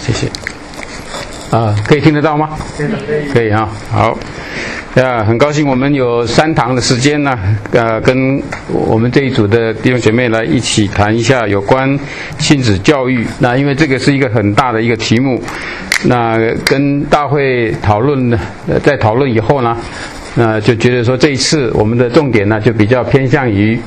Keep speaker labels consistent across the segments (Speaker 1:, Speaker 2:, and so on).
Speaker 1: 谢谢。可以听得到吗？可以啊，好。很高兴我们有3堂的时间呢，跟我们这一组的弟兄姐妹来一起谈一下有关亲子教育。那因为这个是一个很大的一个题目，那跟大会讨论在讨论以后呢，就觉得说这一次我们的重点呢就比较偏向于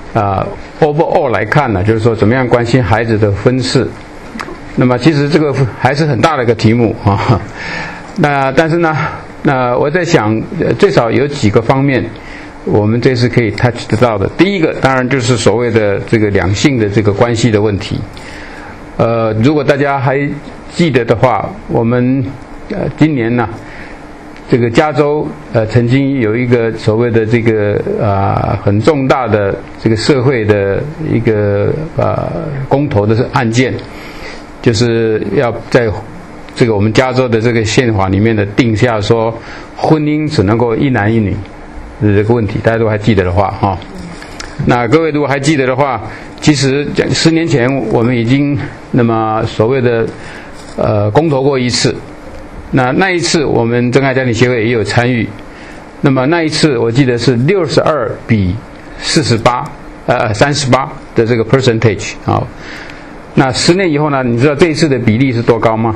Speaker 1: overall 来看呢，就是说怎么样关心孩子的婚事。那么其实这个还是很大的一个题目啊。但是呢，我在想，最少有几个方面，我们这次可以 touch 得到的。第一个，当然就是所谓的这个两性的这个关系的问题。如果大家还记得的话，我们今年呢，这个加州曾经有一个所谓的这个很重大的这个社会的一个公投的案件，就是要在这个我们加州的这个宪法里面的定下说，婚姻只能够一男一女的这个问题，大家都还记得的话哈。那各位如果还记得的话，其实10年前我们已经那么所谓的公投过一次。那一次我们真爱家庭协会也有参与。那么那一次我记得是62比38的这个 percentage 啊。那10年以后呢，你知道这一次的比例是多高吗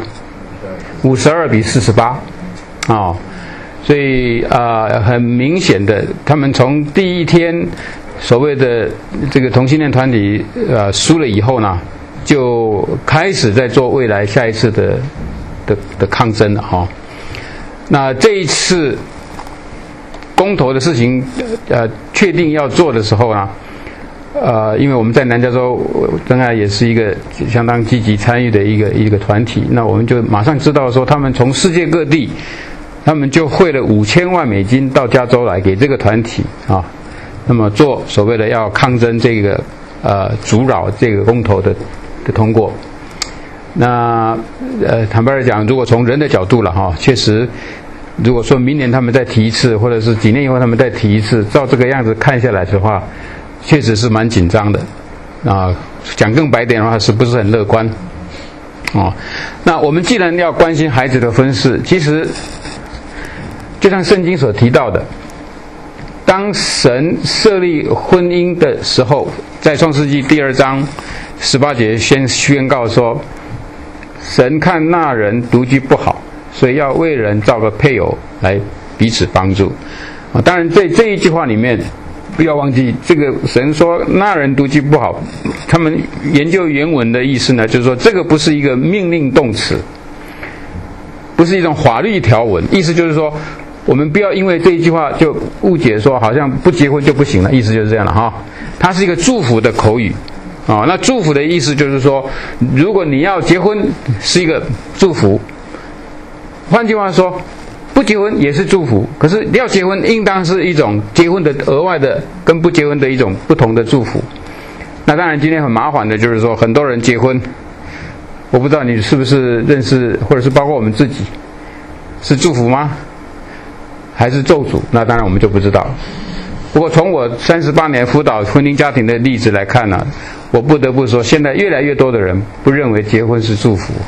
Speaker 1: ？52比48，所以很明显的，他们从第一天所谓的这个同性恋团体输了以后呢，就开始在做未来下一次的抗争了哈。那这一次公投的事情确定要做的时候呢，因为我们在南加州真爱也是一个相当积极参与的一个团体，那我们就马上知道说，他们从世界各地，他们就汇了5000万美金到加州来给这个团体啊，那么做所谓的要抗争这个阻扰这个公投的通过。那坦白来讲，如果从人的角度了哈，确实，如果说明年他们再提一次，或者是几年以后他们再提一次，照这个样子看下来的话，确实是蛮紧张的讲更白点的话，是不是很乐观那我们既然要关心孩子的婚事，其实就像圣经所提到的，当神设立婚姻的时候，在创世纪第2章18节先宣告说，神看那人独居不好，所以要为人造个配偶来彼此帮助当然在这一句话里面，不要忘记，这个神说那人独居不好，他们研究原文的意思呢，就是说这个不是一个命令动词，不是一种法律条文，意思就是说，我们不要因为这一句话就误解说好像不结婚就不行了，意思就是这样了哈。它是一个祝福的口语那祝福的意思就是说，如果你要结婚是一个祝福，换句话说，不结婚也是祝福，可是要结婚应当是一种结婚的额外的跟不结婚的一种不同的祝福。那当然今天很麻烦的就是说，很多人结婚，我不知道你是不是认识，或者是包括我们自己，是祝福吗还是咒诅，那当然我们就不知道。不过从我38年辅导婚姻家庭的例子来看呢，我不得不说，现在越来越多的人不认为结婚是祝福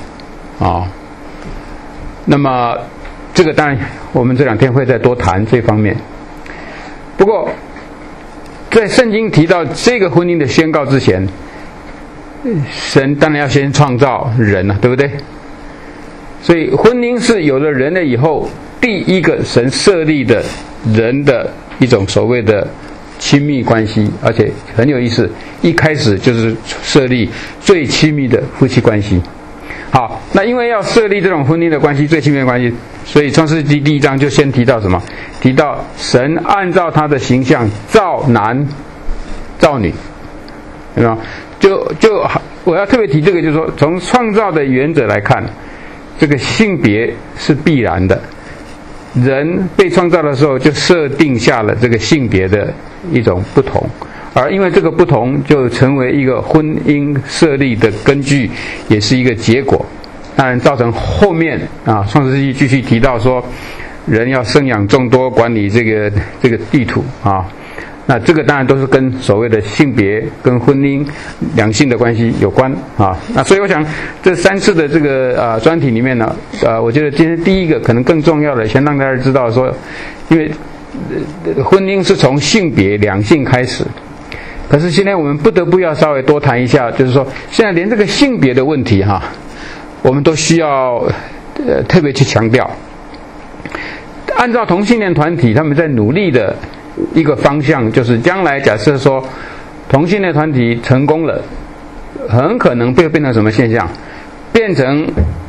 Speaker 1: 那么这个当然我们这2天会再多谈这方面。不过在圣经提到这个婚姻的宣告之前，神当然要先创造人对不对？所以婚姻是有了人了以后，第一个神设立的人的一种所谓的亲密关系，而且很有意思，一开始就是设立最亲密的夫妻关系。好，那因为要设立这种婚姻的关系，最亲密的关系，所以创世纪第1章就先提到什么？提到神按照他的形象造男造女，对吧？就我要特别提这个，就是说从创造的原则来看，这个性别是必然的。人被创造的时候就设定下了这个性别的一种不同，而因为这个不同就成为一个婚姻设立的根据，也是一个结果。当然造成后面创世纪继续提到说，人要生养众多，管理这个地土那这个当然都是跟所谓的性别、跟婚姻、两性的关系有关啊。那所以我想这3次的这个专题里面呢，我觉得今天第一个可能更重要的，先让大家知道说，因为婚姻是从性别两性开始，可是现在我们不得不要稍微多谈一下，就是说现在连这个性别的问题我们都需要特别去强调。按照同性恋团体他们在努力的一个方向，就是将来假设说同性恋团体成功了，很可能会变成什么现象？变成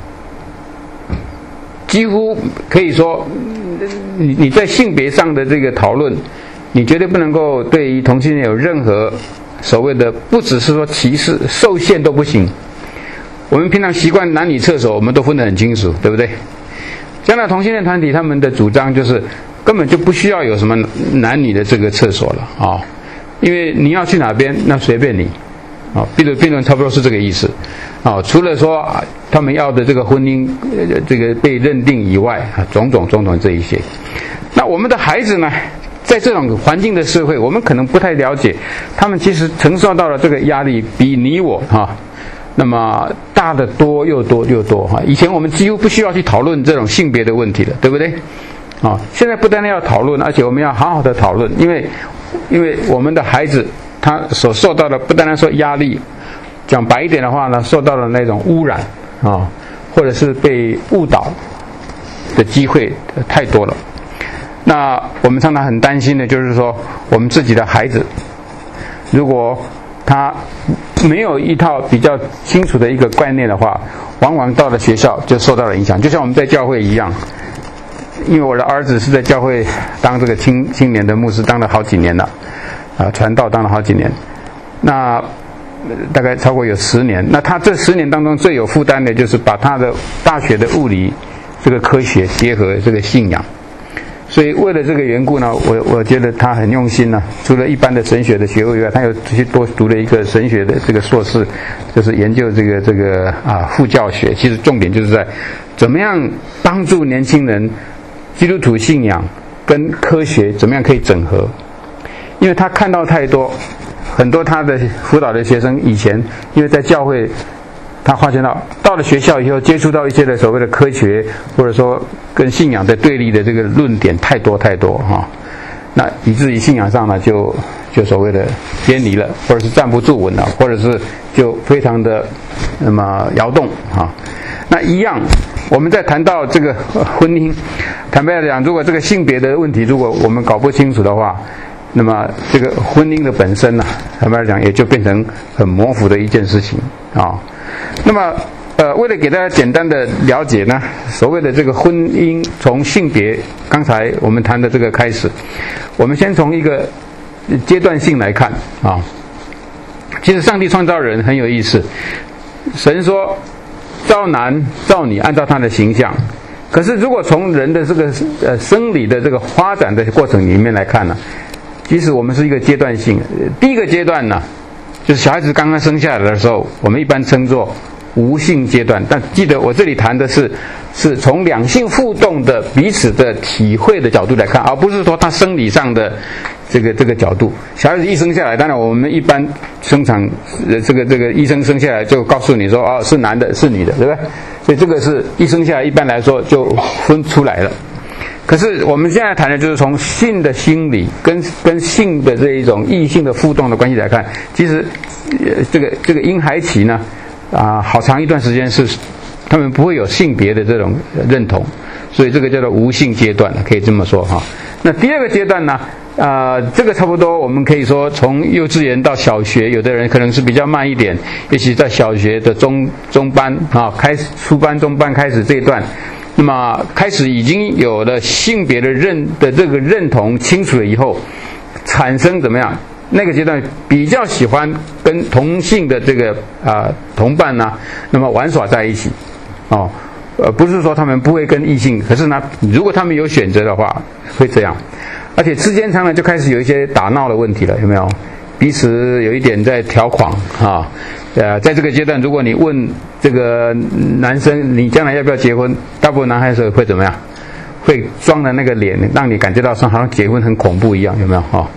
Speaker 1: 几乎可以说你在性别上的这个讨论，你绝对不能够对于同性恋有任何所谓的，不只是说歧视，受限都不行。我们平常习惯男女厕所我们都分得很清楚，对不对？将来同性恋团体他们的主张就是根本就不需要有什么男女的这个厕所了因为你要去哪边那随便你辩论差不多是这个意思除了说他们要的这个婚姻这个被认定以外种种这一些。那我们的孩子呢，在这种环境的社会，我们可能不太了解，他们其实承受到了这个压力比你我那么大的多又多以前我们几乎不需要去讨论这种性别的问题了，对不对现在不单单要讨论，而且我们要好好的讨论，因为我们的孩子他所受到的不单单说压力，讲白一点的话呢，受到了那种污染或者是被误导的机会太多了。那我们常常很担心的就是说，我们自己的孩子如果他没有一套比较清楚的一个概念的话，往往到了学校就受到了影响。就像我们在教会一样，因为我的儿子是在教会当这个青年的牧师，当了好几年了传道当了好几年，那大概超过有10年。那他这10年当中最有负担的就是把他的大学的物理这个科学结合这个信仰。所以为了这个缘故呢，我觉得他很用心除了一般的神学的学位以外，他又去多读了一个神学的这个硕士，就是研究这个副教学。其实重点就是在怎么样帮助年轻人基督徒信仰跟科学怎么样可以整合。因为他看到太多很多他的辅导的学生以前因为在教会，他发现到了学校以后接触到一些的所谓的科学或者说跟信仰的对立的这个论点太多那以至于信仰上呢就所谓的偏离了，或者是站不住稳了，或者是就非常的那么摇动那一样我们在谈到这个婚姻，坦白来讲，如果这个性别的问题如果我们搞不清楚的话，那么这个婚姻的本身坦白来讲也就变成很模糊的一件事情那么为了给大家简单的了解呢，所谓的这个婚姻从性别刚才我们谈的这个开始，我们先从一个阶段性来看其实上帝创造人很有意思，神说造男造女按照他的形象，可是如果从人的这个生理的这个发展的过程里面来看呢，其实我们是一个阶段性。第一个阶段呢，就是小孩子刚刚生下来的时候，我们一般称作无性阶段。但记得我这里谈的是从两性互动的彼此的体会的角度来看，而不是说他生理上的这个角度。小孩子一生下来，当然我们一般生产这个医生生下来就告诉你说是男的是女的，对不对？所以这个是一生下来一般来说就分出来了。可是我们现在谈的就是从性的心理跟性的这一种异性的互动的关系来看，其实这个婴孩期呢好长一段时间是他们不会有性别的这种认同，所以这个叫做无性阶段，可以这么说那第二个阶段呢这个差不多我们可以说从幼稚园到小学，有的人可能是比较慢一点，尤其在小学的中班开始初班中班开始这一段，那么开始已经有了性别的这个认同清楚了以后，产生怎么样？那个阶段比较喜欢跟同性的这个同伴那么玩耍在一起不是说他们不会跟异性，可是呢，如果他们有选择的话，会这样。而且之间常常就开始有一些打闹的问题了，有没有？彼此有一点在挑狂在这个阶段，如果你问这个男生你将来要不要结婚，大部分男孩子会怎么样？会装的那个脸，让你感觉到好像结婚很恐怖一样，有没有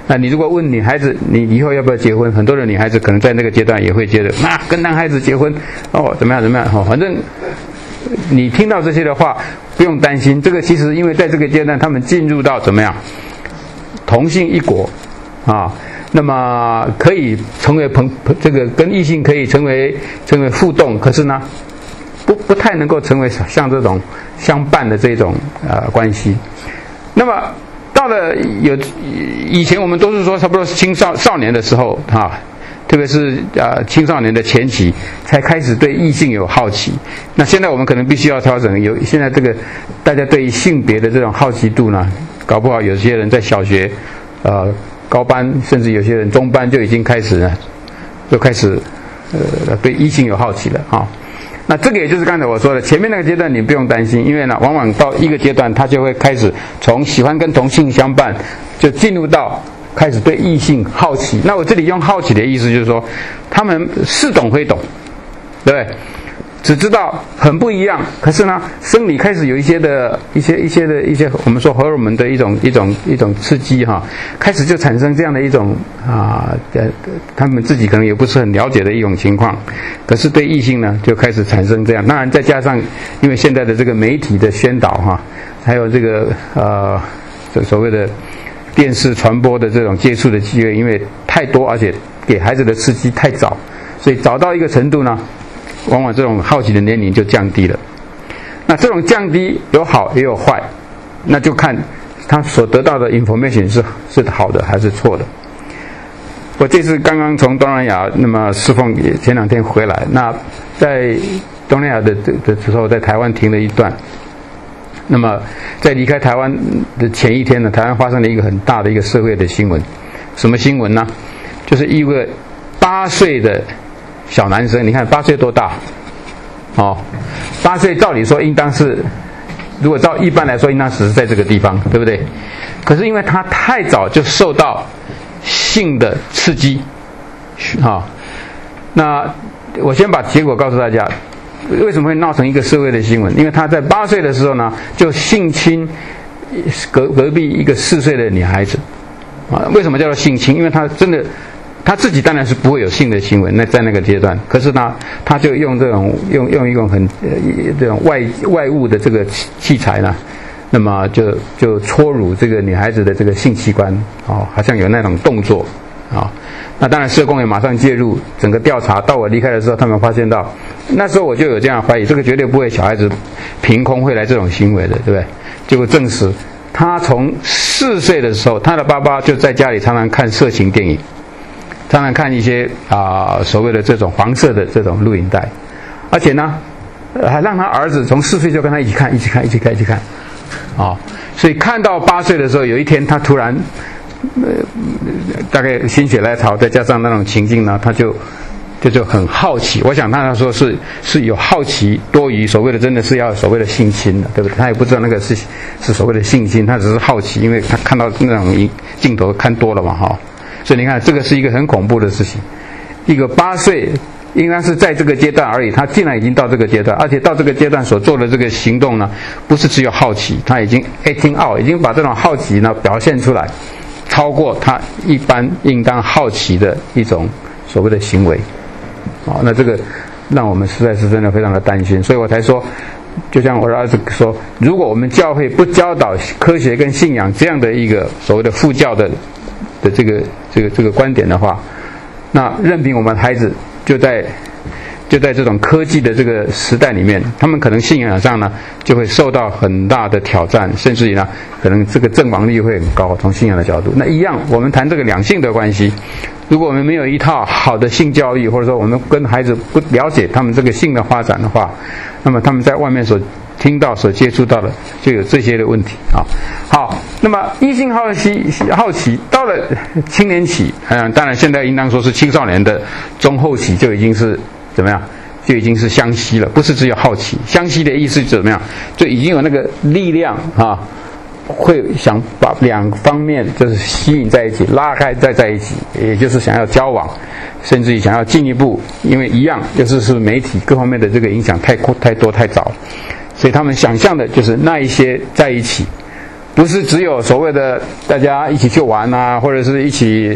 Speaker 1: 那你如果问女孩子，你以后要不要结婚？很多的女孩子可能在那个阶段也会觉得，跟男孩子结婚，怎么样怎么样，反正你听到这些的话，不用担心。这个其实因为在这个阶段，他们进入到怎么样，同性一国啊，那么可以成为这个跟异性可以成为互动，可是呢，不太能够成为像这种相伴的这种关系。那么到了以前我们都是说差不多是少年的时候特别是青少年的前期才开始对异性有好奇。那现在我们可能必须要调整，现在这个大家对于性别的这种好奇度呢，搞不好有些人在小学高班，甚至有些人中班就已经开始对异性有好奇了那这个也就是刚才我说的，前面那个阶段你不用担心，因为呢，往往到一个阶段，他就会开始从喜欢跟同性相伴，就进入到开始对异性好奇。那我这里用好奇的意思就是说，他们似懂非懂，对不对？只知道很不一样，可是呢，生理开始有一些我们说荷尔蒙的一种刺激开始就产生这样的一种他们自己可能也不是很了解的一种情况，可是对异性呢就开始产生这样。当然再加上因为现在的这个媒体的宣导还有这个所谓的电视传播的这种接触的机会，因为太多，而且给孩子的刺激太早，所以早到一个程度呢，往往这种好奇的年龄就降低了。那这种降低有好也有坏，那就看他所得到的 information 是好的还是错的。我这次刚刚从东南亚那么侍奉，前2天回来，那在东南亚的时候，在台湾停了一段。那么在离开台湾的前一天呢，台湾发生了一个很大的一个社会的新闻。什么新闻呢？就是一个8岁的小男生，你看8岁多大？8岁照理说应当是，如果照一般来说应当只是在这个地方，对不对？可是因为他太早就受到性的刺激那我先把结果告诉大家，为什么会闹成一个社会的新闻？因为他在8岁的时候呢，就性侵隔壁一个4岁的女孩子为什么叫做性侵？因为他真的他自己当然是不会有性的行为，在那个阶段，可是呢，他就用这种用一种很这种外物的这个器材呢，那么就戳入这个女孩子的这个性器官好像有那种动作那当然社工也马上介入，整个调查到我离开的时候，他们发现到，那时候我就有这样怀疑，这个绝对不会小孩子凭空会来这种行为的，对不对？结果证实，他从4岁的时候，他的爸爸就在家里常常看色情电影，常常看一些所谓的这种黄色的这种录影带，而且呢，还让他儿子从4岁就跟他一起看所以看到8岁的时候，有一天他突然大概心血来潮，再加上那种情境呢，他就很好奇。我想他说是有好奇多于所谓的真的是要所谓的性侵的，对不对？他也不知道那个是所谓的性侵，他只是好奇，因为他看到那种镜头看多了嘛所以你看这个是一个很恐怖的事情。一个8岁应该是在这个阶段而已，他竟然已经到这个阶段，而且到这个阶段所做的这个行动呢，不是只有好奇，他已经 acting out， 已经把这种好奇呢表现出来，超过他一般应当好奇的一种所谓的行为那这个让我们实在是真的非常的担心。所以我才说，就像我的儿子说，如果我们教会不教导科学跟信仰这样的一个所谓的副教的这个观点的话，那任凭我们孩子就在这种科技的这个时代里面，他们可能信仰上呢就会受到很大的挑战，甚至于呢可能这个阵亡率会很高，从信仰的角度。那一样，我们谈这个两性的关系，如果我们没有一套好的性教育，或者说我们跟孩子不了解他们这个性的发展的话，那么他们在外面所听到所接触到的就有这些的问题好，那么异性好奇到了青年期当然现在应当说是青少年的中后期，就已经是怎么样，就已经是相吸了，不是只有好奇。相吸的意思是怎么样，就已经有那个力量会想把两方面就是吸引在一起，拉开再在一起，也就是想要交往，甚至于想要进一步，因为一样就是媒体各方面的这个影响太多太早，所以他们想象的就是那一些在一起， 不是只有所谓的大家一起去玩啊，或者是一起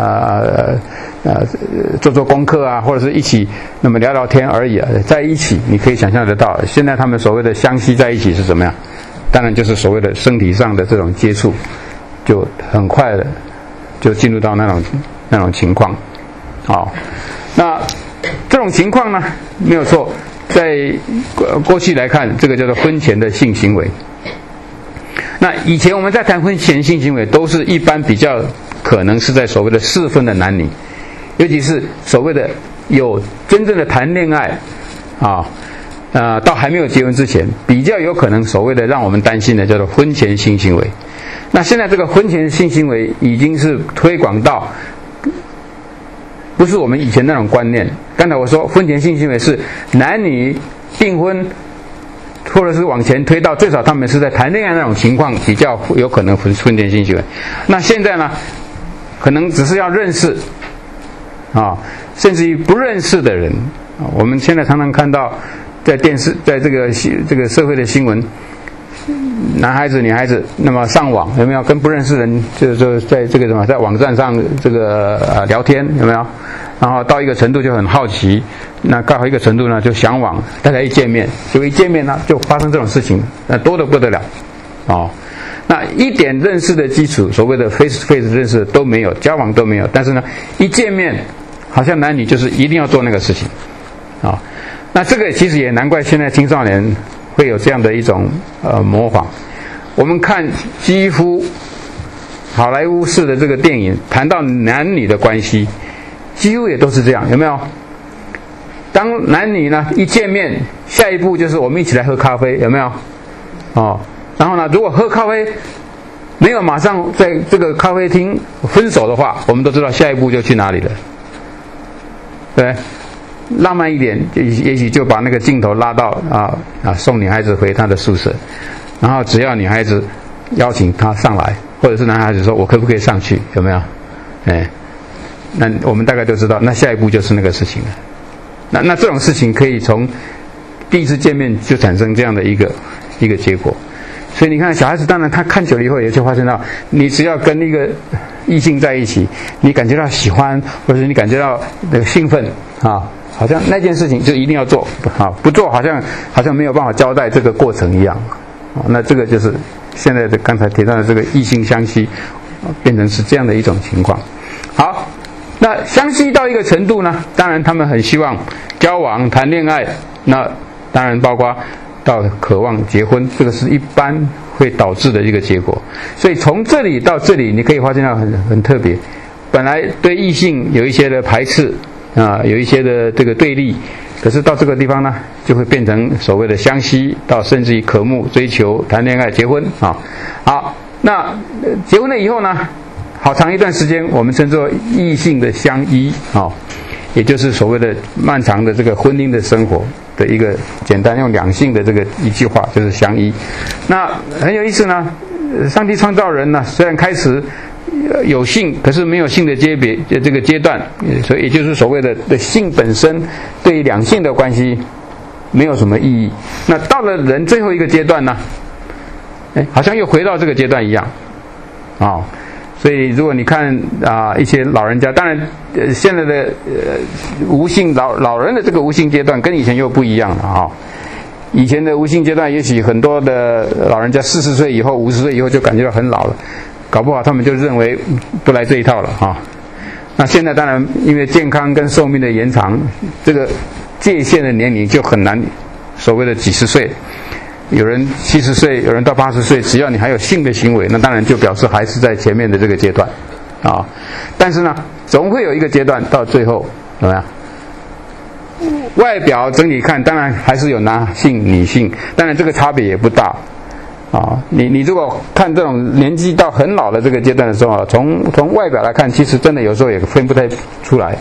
Speaker 1: 做做功课啊，或者是一起那么聊聊天而已啊，在一起你可以想象得到，现在他们所谓的相吸在一起是怎么样？当然就是所谓的身体上的这种接触，就很快的就进入到那种情况。好，那这种情况呢，没有错，在过去来看，这个叫做婚前的性行为。那以前我们在谈婚前性行为，都是一般比较可能是在所谓的适婚的男女，尤其是所谓的有真正的谈恋爱到还没有结婚之前，比较有可能所谓的让我们担心的叫做婚前性行为。那现在这个婚前性行为已经是推广到不是我们以前那种观念。刚才我说婚前性行为是男女订婚，或者是往前推到最少他们是在谈恋爱那种情况比较有可能婚前性行为。那现在呢，可能只是要认识甚至于不认识的人我们现在常常看到在电视，在这个社会的新闻，男孩子女孩子那么上网有没有跟不认识人就在这个在网站上这个聊天有没有？然后到一个程度就很好奇，那到一个程度呢就向往，大家一见面呢就发生这种事情，那多得不得了那一点认识的基础，所谓的 face to face 认识都没有，交往都没有，但是呢一见面好像男女就是一定要做那个事情那这个其实也难怪现在青少年会有这样的一种模仿。我们看几乎好莱坞式的这个电影，谈到男女的关系，几乎也都是这样，有没有？当男女呢一见面，下一步就是我们一起来喝咖啡，有没有？然后呢，如果喝咖啡没有马上在这个咖啡厅分手的话，我们都知道下一步就去哪里了，对。浪漫一点，也许就把那个镜头拉到送女孩子回她的宿舍，然后只要女孩子邀请她上来，或者是男孩子说我可不可以上去，有没有？那我们大概都知道，那下一步就是那个事情了。那这种事情可以从第一次见面就产生这样的一个结果。所以你看，小孩子当然他看久了以后也就发现到，你只要跟一个异性在一起，你感觉到喜欢，或者是你感觉到那个兴奋好像那件事情就一定要做不做好像没有办法交代这个过程一样那这个就是现在的刚才提到的这个异性相吸变成是这样的一种情况。好，那相吸到一个程度呢，当然他们很希望交往谈恋爱，那当然包括到渴望结婚，这个是一般会导致的一个结果。所以从这里到这里你可以发现到很特别，本来对异性有一些的排斥有一些的这个对立，可是到这个地方呢就会变成所谓的相吸，到甚至于渴慕追求谈恋爱结婚好，那结婚了以后呢，好长一段时间我们称作异性的相依也就是所谓的漫长的这个婚姻的生活的一个简单用两性的这个一句话就是相依。那很有意思呢，上帝创造人呢，虽然开始有性，可是没有性的这个阶段，所以也就是所谓的性本身对于两性的关系没有什么意义。那到了人最后一个阶段呢，好像又回到这个阶段一样所以如果你看一些老人家，当然现在的无性老人的这个无性阶段跟以前又不一样了以前的无性阶段，也许很多的老人家40岁以后50岁以后就感觉到很老了，搞不好他们就认为不来这一套了那现在当然因为健康跟寿命的延长，这个界限的年龄就很难所谓的几十岁，有人70岁，有人到80岁，只要你还有性的行为，那当然就表示还是在前面的这个阶段但是呢总会有一个阶段到最后怎么样，外表整体看当然还是有男性女性，当然这个差别也不大你如果看这种年纪到很老的这个阶段的时候从外表来看，其实真的有时候也分不太出来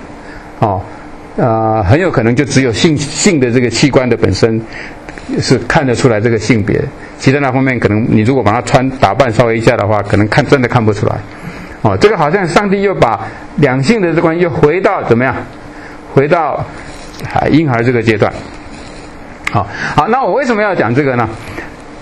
Speaker 1: 很有可能就只有性的这个器官的本身是看得出来这个性别，其他那方面可能你如果把它打扮稍微一下的话，可能真的看不出来这个好像上帝又把两性的这关又回到怎么样，回到婴儿这个阶段好，那我为什么要讲这个呢？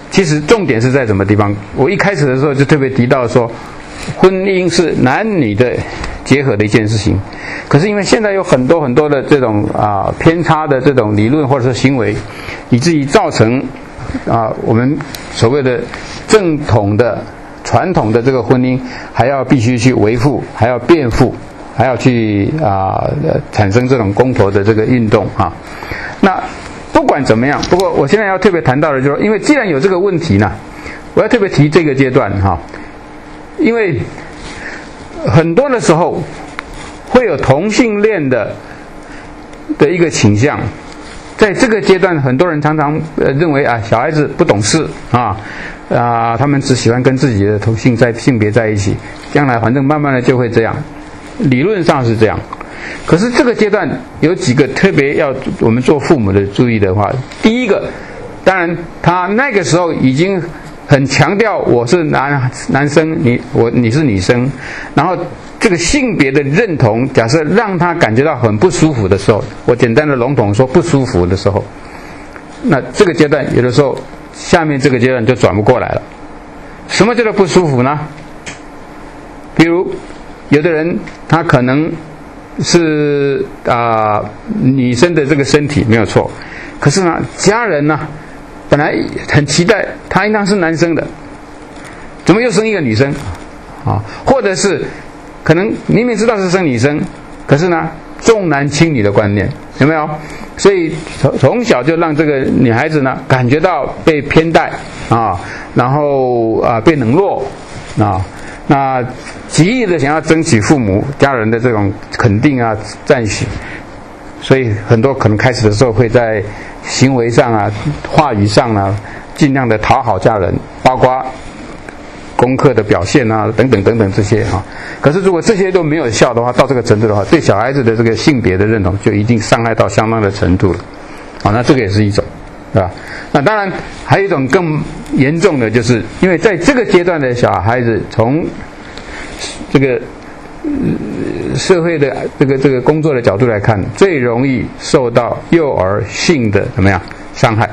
Speaker 1: 其实重点是在什么地方？我一开始的时候就特别提到说，婚姻是男女的结合的一件事情。可是因为现在有很多很多的这种偏差的这种理论或者是行为，以至于造成我们所谓的正统的传统的这个婚姻还要必须去维护，还要辩护，还要去产生这种公投的这个运动啊。那不管怎么样，不过我现在要特别谈到的就是说，因为既然有这个问题呢，我要特别提这个阶段哈，因为很多的时候会有同性恋的一个倾向，在这个阶段，很多人常常认为小孩子不懂事他们只喜欢跟自己的同性性别在一起，将来反正慢慢的就会这样，理论上是这样。可是这个阶段有几个特别要我们做父母的注意的话，第一个，当然他那个时候已经很强调我是男生，你是女生，然后这个性别的认同，假设让他感觉到很不舒服的时候，我简单的笼统说不舒服的时候，那这个阶段有的时候下面这个阶段就转不过来了。什么叫做不舒服呢？比如有的人他可能是女生的这个身体没有错，可是呢家人呢本来很期待他应当是男生的，怎么又生一个女生或者是可能明明知道是生女生，可是呢重男轻女的观念有没有？所以从小就让这个女孩子呢感觉到被偏待然后被冷落那极力的想要争取父母家人的这种肯定赞许，所以很多可能开始的时候会在行为上话语上尽量的讨好家人，包括功课的表现等等等等这些可是如果这些都没有效的话，到这个程度的话，对小孩子的这个性别的认同就已经伤害到相当的程度了那这个也是一种，对吧？那当然还有一种更严重的，就是因为在这个阶段的小孩子，从这个社会的这个工作的角度来看，最容易受到幼儿性的怎么样伤害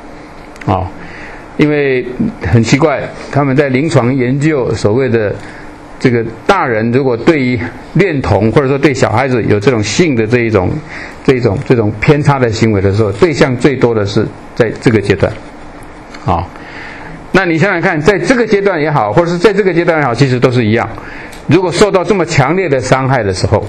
Speaker 1: 因为很奇怪，他们在临床研究所谓的这个大人如果对于恋童或者说对小孩子有这种性的这种偏差的行为的时候，对象最多的是在这个阶段那你想想看，在这个阶段也好，或者是在这个阶段也好，其实都是一样。如果受到这么强烈的伤害的时候，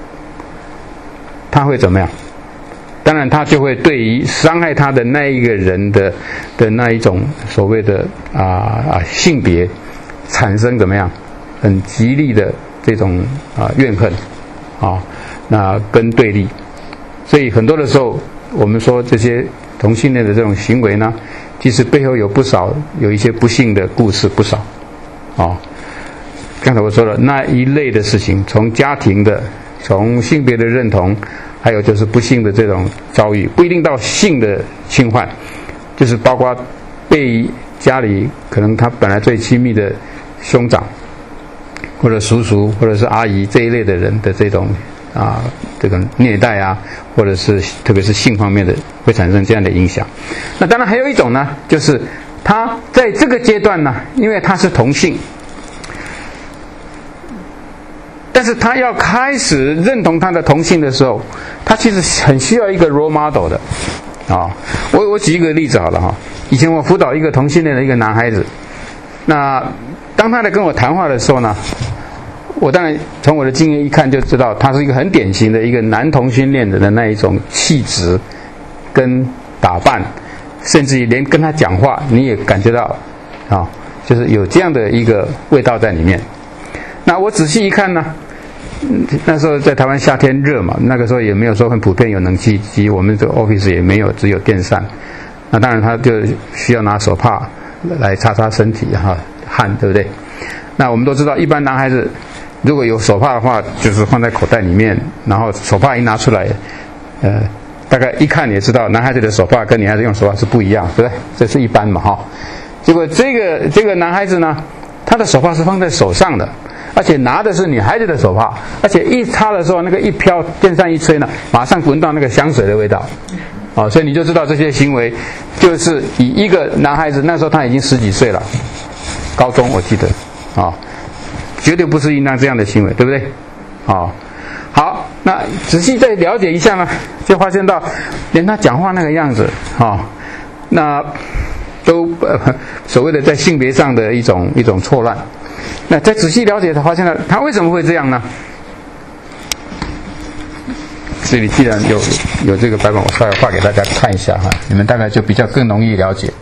Speaker 1: 他会怎么样？当然他就会对于伤害他的那一个人的那一种所谓的性别产生怎么样很极力的这种怨恨那跟对立。所以很多的时候我们说这些同性恋的这种行为呢，其实背后有一些不幸的故事不少刚才我说了那一类的事情，从家庭的，从性别的认同，还有就是不幸的这种遭遇，不一定到性的侵犯，就是包括被家里可能他本来最亲密的兄长或者叔叔或者是阿姨这一类的人的这种这个虐待或者是特别是性方面的会产生这样的影响。那当然还有一种呢，就是他在这个阶段呢，因为他是同性，但是他要开始认同他的同性的时候，他其实很需要一个 role model 的我举一个例子好了以前我辅导一个同性恋的一个男孩子，那当他在跟我谈话的时候呢，我当然从我的经验一看就知道，他是一个很典型的一个男同性恋的那一种气质跟打扮，甚至于连跟他讲话你也感觉到就是有这样的一个味道在里面。那我仔细一看呢，那时候在台湾夏天热嘛，那个时候也没有说很普遍有冷气机，我们这个 office 也没有，只有电扇。那当然他就需要拿手帕来擦擦身体汗，对不对？那我们都知道，一般男孩子如果有手帕的话，就是放在口袋里面，然后手帕一拿出来，大概一看也知道，男孩子的手帕跟女孩子用手帕是不一样，对不对？这是一般嘛结果这个男孩子呢，他的手帕是放在手上的，而且拿的是女孩子的手帕，而且一擦的时候，那个一飘，电扇一吹呢，马上闻到那个香水的味道所以你就知道这些行为就是以一个男孩子，那时候他已经10几岁了，高中我记得绝对不是应当这样的行为，对不对？好，那仔细再了解一下呢，就发现到连他讲话那个样子那都所谓的在性别上的一种错乱。那再仔细了解，他发现了他为什么会这样呢？这里既然有这个白板，我稍微画给大家看一下你们大概就比较更容易了解。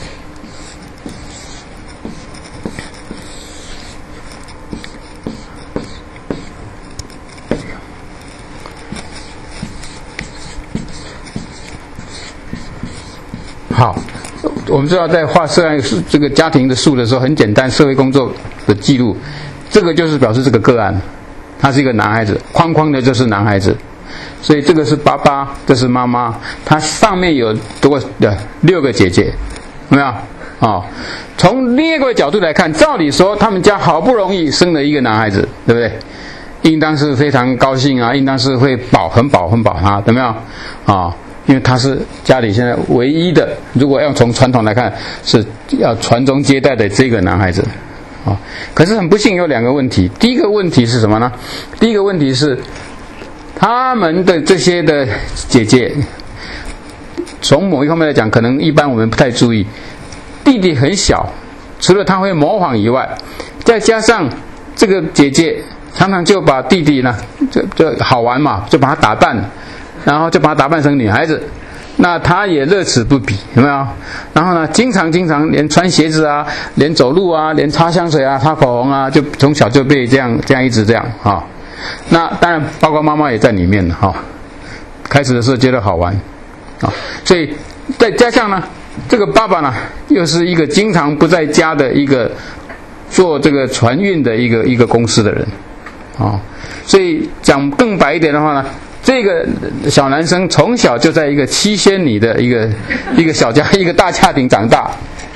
Speaker 1: 好，我们知道在画这个家庭的树的时候，很简单，社会工作的记录，这个就是表示这个个案，他是一个男孩子，框框的就是男孩子。所以这个是爸爸，这是妈妈，他上面有6个姐姐，有没有？从另一个角度来看，照理说他们家好不容易生了一个男孩子，对不对？应当是非常高兴应当是会很保他，有没有？因为他是家里现在唯一的，如果要从传统来看，是要传宗接代的这个男孩子。可是很不幸有2个问题。第一个问题是什么呢？第一个问题是他们的这些的姐姐，从某一方面来讲，可能一般我们不太注意，弟弟很小，除了他会模仿以外，再加上这个姐姐常常就把弟弟呢就好玩嘛，就把他打扮，然后就把他打扮成女孩子，那他也乐此不疲，有没有？然后呢，经常连穿鞋子连走路连擦香水擦口红就从小就被这样一直这样那当然包括妈妈也在里面开始的时候觉得好玩所以再加上呢，这个爸爸呢又是一个经常不在家的一个做这个船运的一个公司的人所以讲更白一点的话呢，这个小男生从小就在一个7仙女的一个小家一个大家庭长大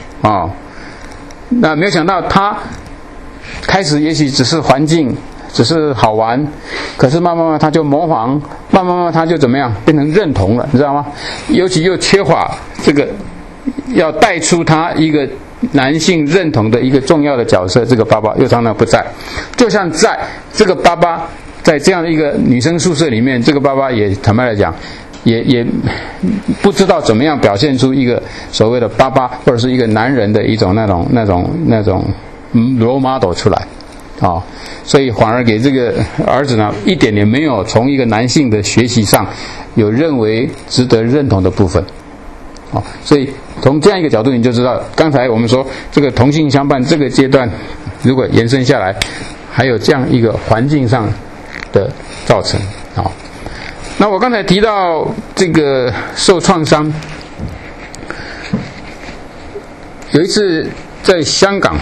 Speaker 1: 那没有想到他开始也许只是环境只是好玩，可是慢慢他就模仿，慢慢他就怎么样变成认同了，你知道吗？尤其又缺乏这个要带出他一个男性认同的一个重要的角色，这个爸爸又常常不在。就像在这个爸爸在这样的一个女生宿舍里面，这个爸爸也坦白来讲也不知道怎么样表现出一个所谓的爸爸或者是一个男人的一种那种role model 出来所以反而给这个儿子呢一点也没有从一个男性的学习上有认为值得认同的部分所以从这样一个角度你就知道，刚才我们说这个同性相伴这个阶段如果延伸下来，还有这样一个环境上的造成那我刚才提到这个受创伤，有一次在香港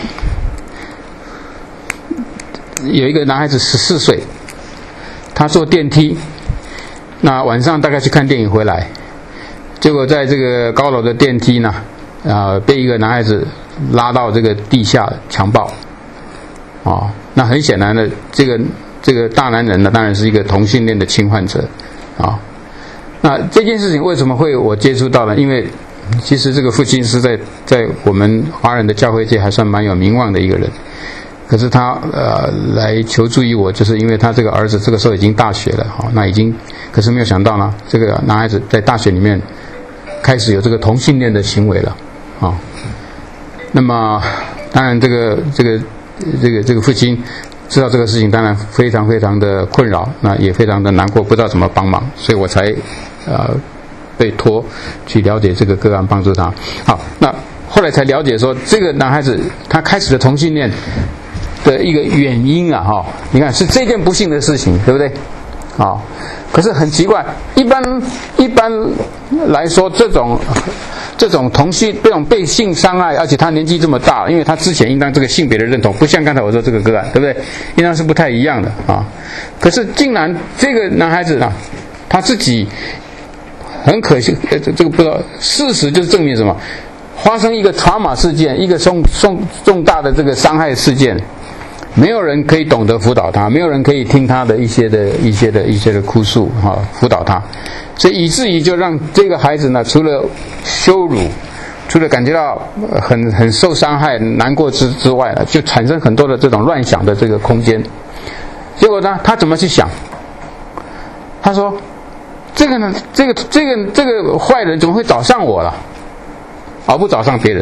Speaker 1: 有一个男孩子14岁，他坐电梯，那晚上大概去看电影回来，结果在这个高楼的电梯呢被一个男孩子拉到这个地下强暴那很显然的这个大男人呢当然是一个同性恋的侵犯者那这件事情为什么会我接触到呢？因为其实这个父亲是在我们华人的教会界还算蛮有名望的一个人，可是他来求助于我，就是因为他这个儿子这个时候已经大学了那可是没有想到呢，这个男孩子在大学里面开始有这个同性恋的行为了那么当然这个父亲知道这个事情，当然非常非常的困扰，那也非常的难过，不知道怎么帮忙，所以我才被托去了解这个个案，帮助他。好，那后来才了解说，这个男孩子他开始的同性恋的一个原因你看是这件不幸的事情，对不对？可是很奇怪，一般来说，这种同性这种被性伤害，而且他年纪这么大，因为他之前应当这个性别的认同不像刚才我说这个个案，对不对？应当是不太一样的可是竟然这个男孩子他自己很可惜，这个不知道，事实就是证明什么？发生一个trauma事件，一个重大的这个伤害事件， 没有人可以懂得辅导他，没有人可以听他的一些的哭诉辅导他，所以以至于就让这个孩子呢，除了羞辱，除了感觉到很受伤害、难过之外呢，就产生很多的这种乱想的这个空间。结果呢，他怎么去想？他说：“这个呢，这个坏人怎么会找上我了，而不找上别人？”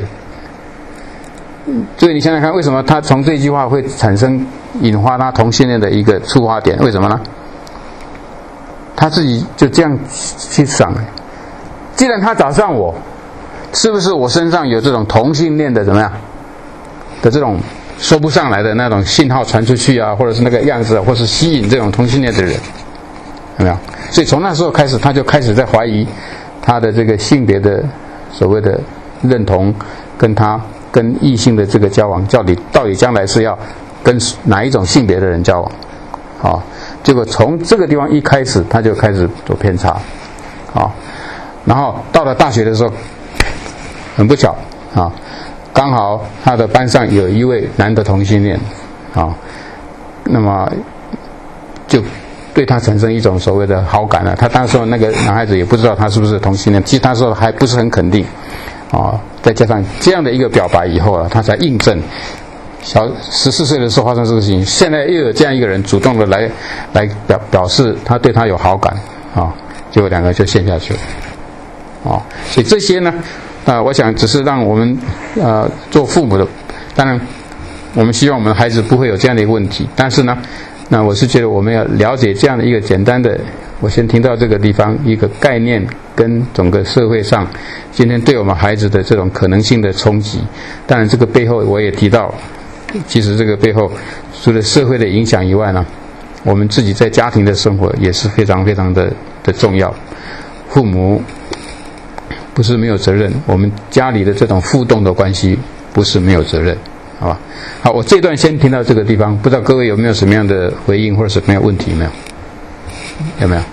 Speaker 1: 所以你想想看，为什么他从这句话会产生引发他同性恋的一个触发点？为什么呢？他自己就这样去想：既然他找上我，是不是我身上有这种同性恋的怎么样的这种说不上来的那种信号传出去啊，或者是那个样子，或是吸引这种同性恋的人，有没有？所以从那时候开始，他就开始在怀疑他的这个性别的所谓的认同，跟异性的这个交往，到底将来是要跟哪一种性别的人交往？结果从这个地方一开始，他就开始走偏差，然后到了大学的时候，很不巧刚好他的班上有一位男的同性恋那么就对他产生一种所谓的好感了。他当时那个男孩子也不知道他是不是同性恋，其实他说还不是很肯定再加上这样的一个表白以后他才印证14岁的时候发生这个事情，现在又有这样一个人主动的来表示他对他有好感结果两个就陷下去了所以这些呢我想只是让我们做父母的，当然我们希望我们的孩子不会有这样的一个问题，但是呢那我是觉得我们要了解这样的一个简单的，我先听到这个地方一个概念，跟整个社会上今天对我们孩子的这种可能性的冲击。当然这个背后我也提到，其实这个背后除了社会的影响以外呢，我们自己在家庭的生活也是非常非常的重要。父母不是没有责任，我们家里的这种互动的关系不是没有责任，好吧？好，我这段先听到这个地方，不知道各位有没有什么样的回应或者什么样的问题？没有？有没有？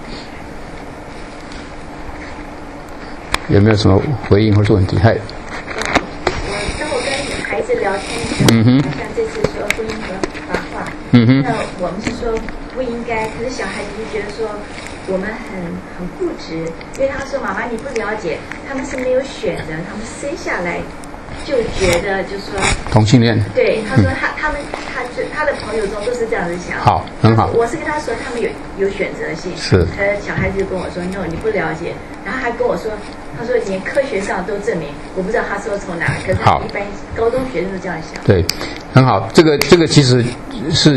Speaker 1: 有没有什么回应或者问题？嗨。
Speaker 2: 当我跟孩子聊天，像这次说不应该发话，那我们是说不应该，可是小孩子就觉得说我们很固执，因为他说妈妈你不了解，他们是没有选择，他们生下来就觉得就说
Speaker 1: 同性恋。
Speaker 2: 对，他说他的朋友中都是这样子想。
Speaker 1: 好，很好。
Speaker 2: 我是跟他说他们有选择性。
Speaker 1: 是。
Speaker 2: 小孩子就跟我说 no 你不了解，然后还跟我说，他说连科学上都证明，我不知道他说从哪，可是一般高中学生都这样想。
Speaker 1: 对，很好。这个其实是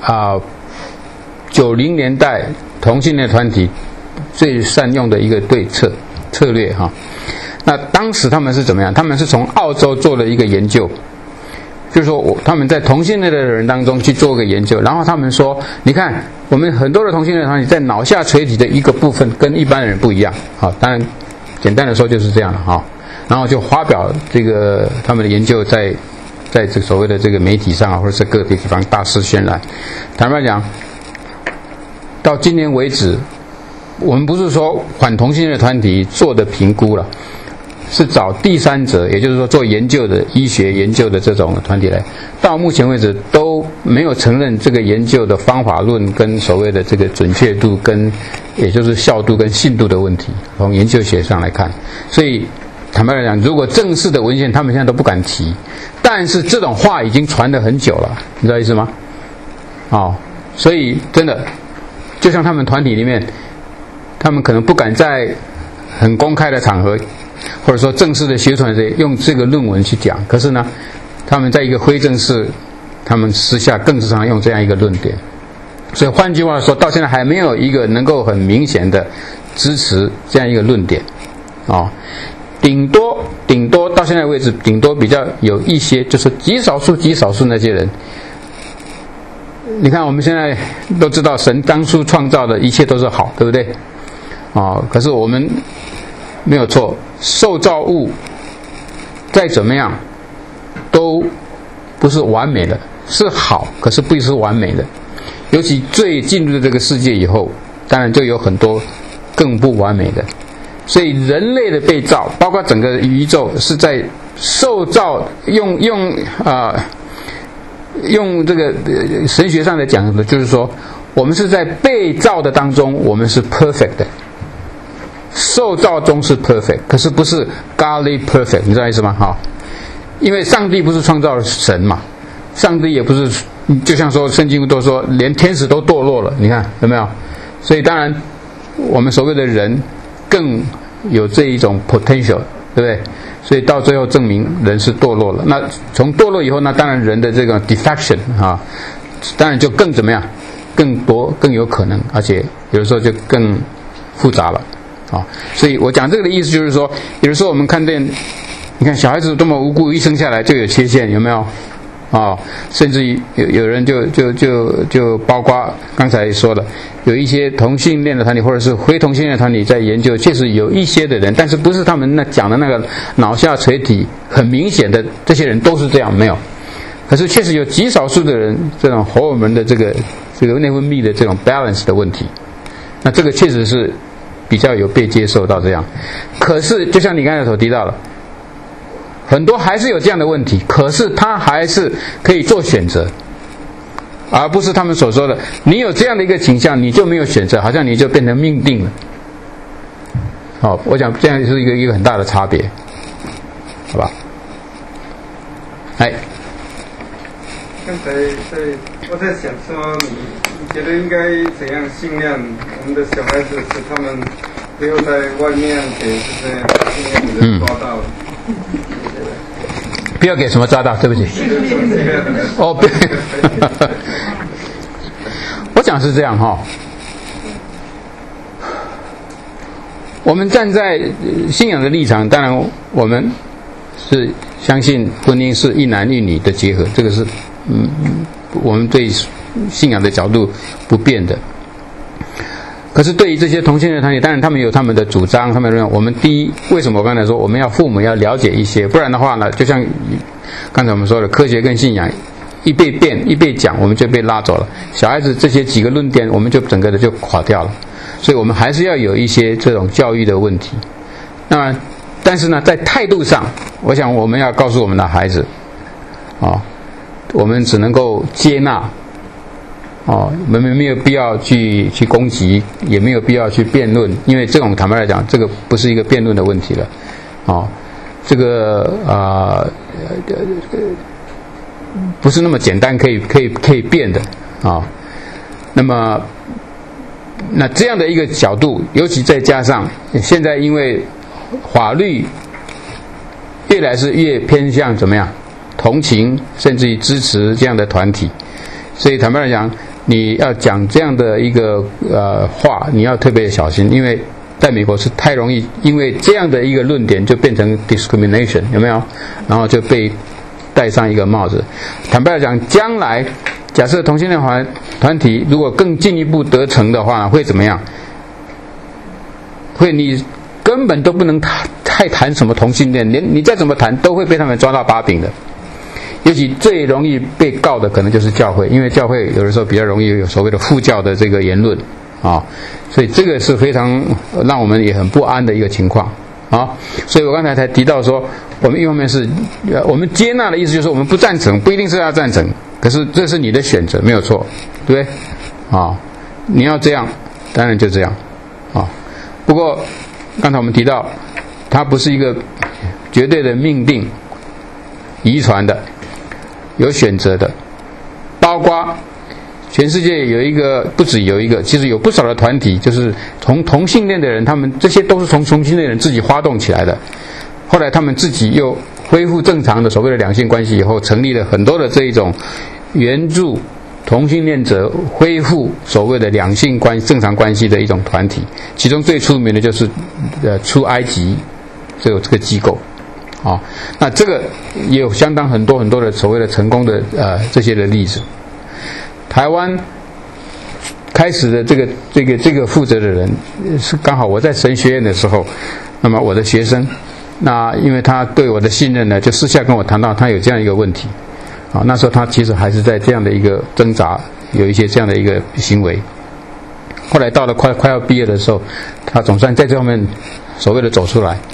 Speaker 1: 90年代同性恋团体最善用的一个策略哈。那当时他们是怎么样？他们是从澳洲做了一个研究，就是说他们在同性恋的人当中去做个研究，然后他们说，你看我们很多的同性恋团体在脑下垂体的一个部分跟一般人不一样，好，当然简单的说就是这样了哈。然后就发表这个他们的研究在这所谓的这个媒体上或者是各地方大肆渲染。坦白讲，到今年为止，我们不是说反同性恋团体做的评估了。是找第三者，也就是说做研究的医学研究的这种团体来，到目前为止都没有承认这个研究的方法论跟所谓的这个准确度跟也就是效度跟信度的问题，从研究学上来看。所以坦白来讲，如果正式的文献他们现在都不敢提，但是这种话已经传得很久了，你知道意思吗？所以真的就像他们团体里面，他们可能不敢在很公开的场合或者说正式的学传用这个论文去讲，可是呢他们在一个非正式，他们私下更是常用这样一个论点。所以换句话说，到现在还没有一个能够很明显的支持这样一个论点顶多到现在为止，顶多比较有一些就是极少数那些人。你看我们现在都知道神当初创造的一切都是好，对不对可是我们没有错，受造物再怎么样都不是完美的，是好，可是不是完美的。尤其最进入这个世界以后，当然就有很多更不完美的。所以人类的被造，包括整个宇宙，是在受造用用这个神学上来讲的，就是说，我们是在被造的当中，我们是 perfect 的，受造中是 perfect， 可是不是 godly perfect， 你知道意思吗？哈，因为上帝不是创造神嘛，上帝也不是，就像说圣经都说，连天使都堕落了，你看有没有？所以当然，我们所谓的人更有这一种 potential， 对不对？所以到最后证明人是堕落了。那从堕落以后，那当然人的这个 defection 啊，当然就更怎么样，更多更有可能，而且有的时候就更复杂了啊。所以我讲这个的意思就是说，有的时候我们看见，你看小孩子多么无辜，一生下来就有缺陷，有没有？啊，甚至于有人就包括刚才说的，有一些同性恋的团体或者是非同性恋的团体在研究，确实有一些的人，但是不是他们那讲的那个脑下垂体很明显的这些人都是这样，没有。可是确实有极少数的人，这种荷尔蒙的这个内分泌的这种 balance 的问题，那这个确实是比较有被接受到这样。可是就像你刚才所提到的，很多还是有这样的问题，可是他还是可以做选择，而不是他们所说的你有这样的一个倾向你就没有选择，好像你就变成命定了。好，我想这样是一个很大的差别，好吧？哎，
Speaker 3: 刚才我在想说，你觉得应该怎样训练我们的小孩子，使他们不要在外面给这些训练的人抓到？
Speaker 1: 不要给什么抓到，对不起。哦，不，我讲是这样哈。我们站在信仰的立场，当然我们是相信婚姻是一男一女的结合，这个是我们对信仰的角度不变的。可是对于这些同性恋团体，当然他们有他们的主张，他们认为我们第一，为什么我刚才说我们要父母要了解一些，不然的话呢，就像刚才我们说的，科学跟信仰一被变一被讲，我们就被拉走了。小孩子这些几个论点，我们就整个的就垮掉了。所以我们还是要有一些这种教育的问题。那么，但是呢，在态度上，我想我们要告诉我们的孩子，我们只能够接纳。我们没有必要去攻击，也没有必要去辩论，因为这种坦白来讲，这个不是一个辩论的问题了，这个不是那么简单可以变的啊。那么，那这样的一个角度，尤其再加上现在因为法律越来越偏向怎么样同情，甚至于支持这样的团体，所以坦白来讲，你要讲这样的一个话，你要特别小心，因为在美国是太容易，因为这样的一个论点就变成 discrimination， 有没有？然后就被戴上一个帽子。坦白来讲，将来假设同性恋团体如果更进一步得逞的话，会怎么样？会你根本都不能太谈什么同性恋，连你再怎么谈都会被他们抓到把柄的。尤其最容易被告的可能就是教会，因为教会有的时候比较容易有所谓的副教的这个言论所以这个是非常让我们也很不安的一个情况所以我刚才才提到说，我们一方面是我们接纳的意思就是我们不赞成，不一定是要赞成，可是这是你的选择，没有错，对不对你要这样当然就这样不过刚才我们提到它不是一个绝对的命定遗传的，有选择的，包括全世界有一个，不止有一个，其实有不少的团体，就是从同性恋的人，他们这些都是从同性恋的人自己发动起来的。后来他们自己又恢复正常的所谓的两性关系以后，成立了很多的这一种援助同性恋者恢复所谓的两性正常关系的一种团体。其中最出名的就是出埃及这个机构。那这个也有相当很多的所谓的成功的这些的例子。台湾开始的这个负责的人是刚好我在神学院的时候，那么我的学生，那因为他对我的信任呢，就私下跟我谈到他有这样一个问题那时候他其实还是在这样的一个挣扎，有一些这样的一个行为。后来到了快要毕业的时候，他总算在这方面所谓的走出来。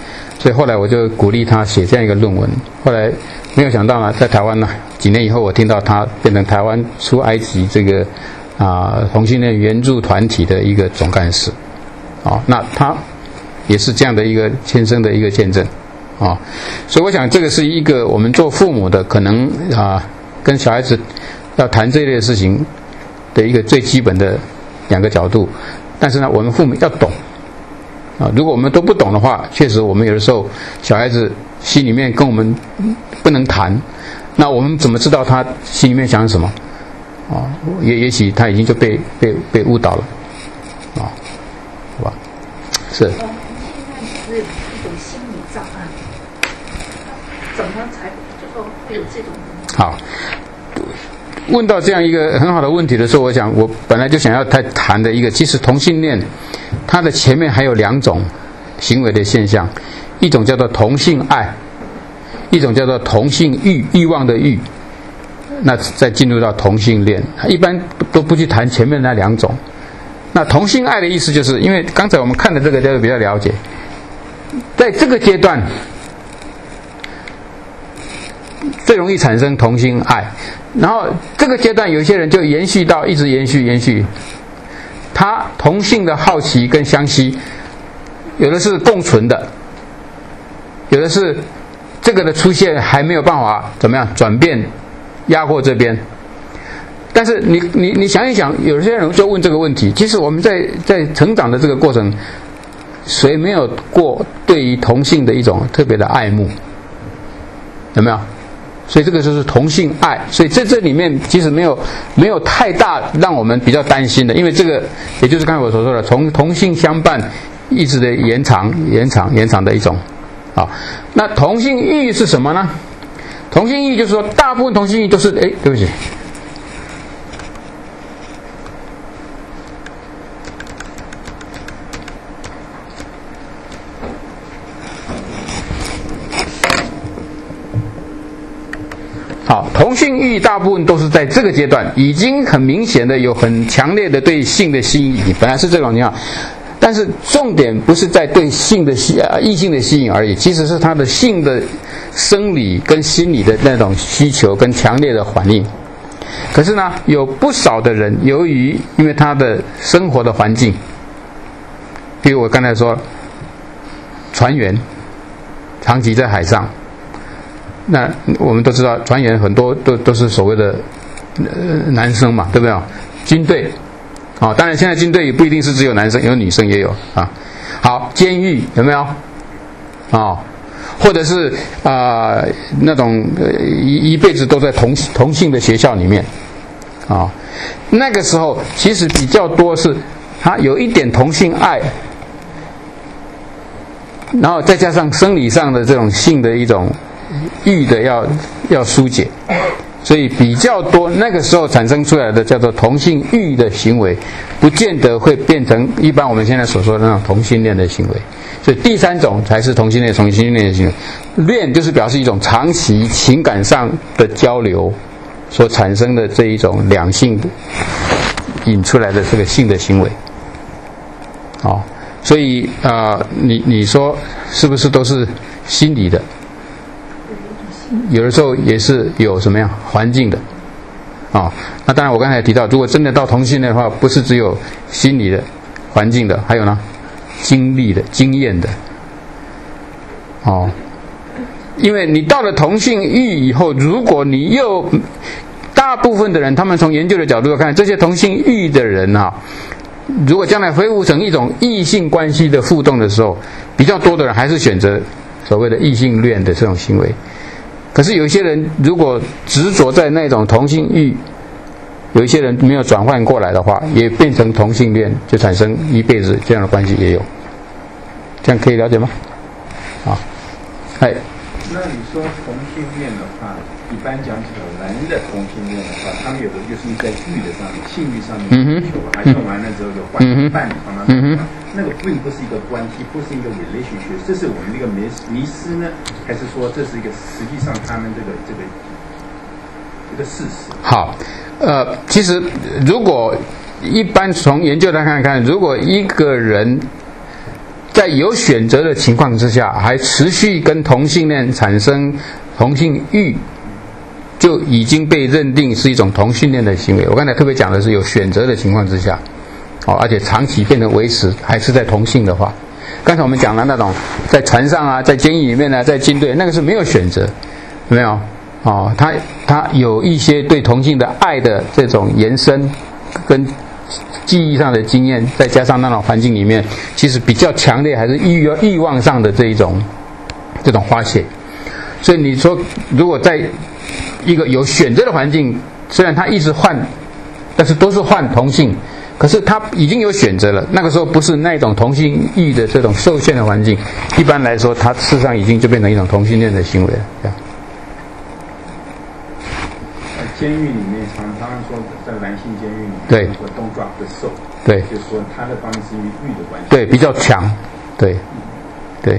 Speaker 1: 所以后来我就鼓励他写这样一个论文。后来没有想到呢，在台湾呢，几年以后我听到他变成台湾出埃及这个同性恋援助团体的一个总干事。那他也是这样的一个亲身的一个见证。所以我想这个是一个我们做父母的可能跟小孩子要谈这类的事情的一个最基本的2个角度。但是呢，我们父母要懂如果我们都不懂的话，确实我们有的时候小孩子心里面跟我们不能谈，那我们怎么知道他心里面想什么也许他已经就被误导了好吧？是。
Speaker 2: 现在是一种心理障碍，怎么才会有这种？
Speaker 1: 好，问到这样一个很好的问题的时候，我想我本来就想要谈的一个，其实同性恋它的前面还有2种行为的现象，一种叫做同性爱，一种叫做同性欲望的欲，那再进入到同性恋，一般都不去谈前面那2种。那同性爱的意思就是，因为刚才我们看的这个就比较了解，在这个阶段最容易产生同性爱，然后这个阶段有些人就延续到一直延续，他同性的好奇跟相吸，有的是共存的，有的是这个的出现还没有办法怎么样转变压过这边。但是你想一想，有些人就问这个问题，其实我们在成长的这个过程，谁没有过对于同性的一种特别的爱慕？有没有？所以这个就是同性爱。所以在这里面其实没有太大让我们比较担心的，因为这个也就是刚才我所说的，从同性相伴一直的延长的一种。那同性欲是什么呢？同性欲就是说，大部分同性欲都是对不起。同性欲大部分都是在这个阶段，已经很明显的有很强烈的对性的吸引，本来是这种情况，但是重点不是在对性的异性的吸引而已，其实是他的性的生理跟心理的那种需求跟强烈的反应。可是呢，有不少的人因为他的生活的环境，比如我刚才说船员长期在海上，那我们都知道船员很多都是所谓的男生嘛，对不对？军队当然现在军队也不一定是只有男生，有女生也有好，监狱有没有或者是那种一辈子都在同性的学校里面那个时候其实比较多是他有一点同性爱，然后再加上生理上的这种性的一种欲的要疏解，所以比较多那个时候产生出来的叫做同性欲的行为，不见得会变成一般我们现在所说的那种同性恋的行为。所以第3种才是同性恋的行为。恋就是表示一种长期情感上的交流所产生的这一种两性引出来的这个性的行为。所以你说是不是都是心理的？有的时候也是有什么样环境的那当然我刚才提到，如果真的到同性恋的话，不是只有心理的环境的，还有呢经历的经验的因为你到了同性欲以后，如果你又大部分的人，他们从研究的角度看，这些同性欲的人如果将来恢复成一种异性关系的互动的时候，比较多的人还是选择所谓的异性恋的这种行为。可是有些人如果执着在那种同性欲，有一些人没有转换过来的话，也变成同性恋，就产生一辈子这样的关系也有。这样可以了解吗？
Speaker 4: 那你说同性恋的话，一般讲起来，男的同性恋的话，他们有的就是在欲的上面、性欲上面追求，还用完了之后就换伴侣帮他那个并不是一个关系，不是一个 relationship， 这是我们这个迷思呢，还是说这是一个实际上他们这个事实？
Speaker 1: 好，其实如果一般从研究来看，如果一个人在有选择的情况之下，还持续跟同性恋产生同性欲，就已经被认定是一种同性恋的行为。我刚才特别讲的是有选择的情况之下，而且长期变成维持还是在同性的话，刚才我们讲了那种在船上啊，在监狱里面啊，在军队，那个是没有选择，有没有？他有一些对同性的爱的这种延伸跟记忆上的经验，再加上那种环境里面，其实比较强烈还是欲望上的这种发泄。所以你说，如果在一个有选择的环境，虽然他一直换，但是都是换同性，可是他已经有选择了。那个时候不是那种同性欲的这种受限的环境，一般来说，他事实上已经就变成一种同性恋的行为了。这样。
Speaker 4: 监狱里面常说，在男性监狱里面，
Speaker 1: 对，
Speaker 4: 说 don't drop the soul，
Speaker 1: 对，
Speaker 4: 就是说他的方面是因为欲的关系，
Speaker 1: 对，比较强，对，对。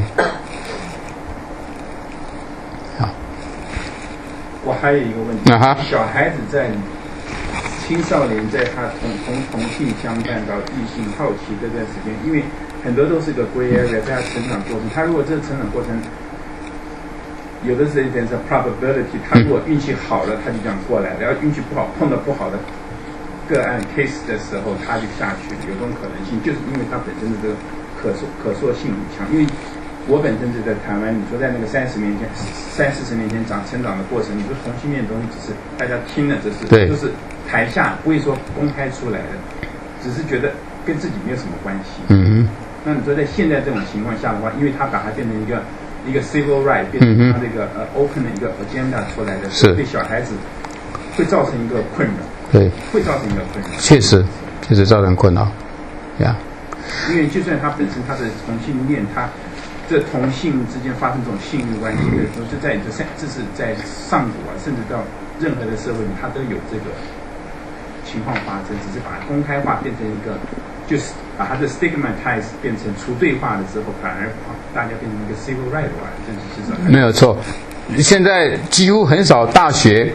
Speaker 1: 好，
Speaker 4: 我还有一个问题，小孩子在青少年在他同性相伴到异性好奇这段时间，因为很多都是个 gray area， 在他成长过程，他如果这个成长过程。有的是一点是 probability， 他如果运气好了，他就这样过来了；要运气不好，碰到不好的个案 case 的时候，他就下去了。有种可能性，就是因为他本身的这个可塑性很强。因为我本身就在台湾，你说在那个30-40年前成长的过程，你说同性恋的东西只是大家听了，就是台下不会说公开出来的，只是觉得跟自己没有什么关系。那你说在现在这种情况下的话，因为他把它变成一个 civil right， 变成他这个open 的一个 agenda 出来的，是对小孩子会造成一个困扰，
Speaker 1: 对，
Speaker 4: 会造成一个困扰，确
Speaker 1: 实造成困扰，呀。
Speaker 4: 因为就算他本身他的同性恋，他这同性之间发生这种性欲关系的时候，这是在上古啊，甚至到任何的社会里，他都有这个情况发生，只是把它公开化变成一个。就是把它的 stigmatize 变成除罪化的时候，反而大家变成一个 civil right 化，这是
Speaker 1: 没有错。现在几乎很少大学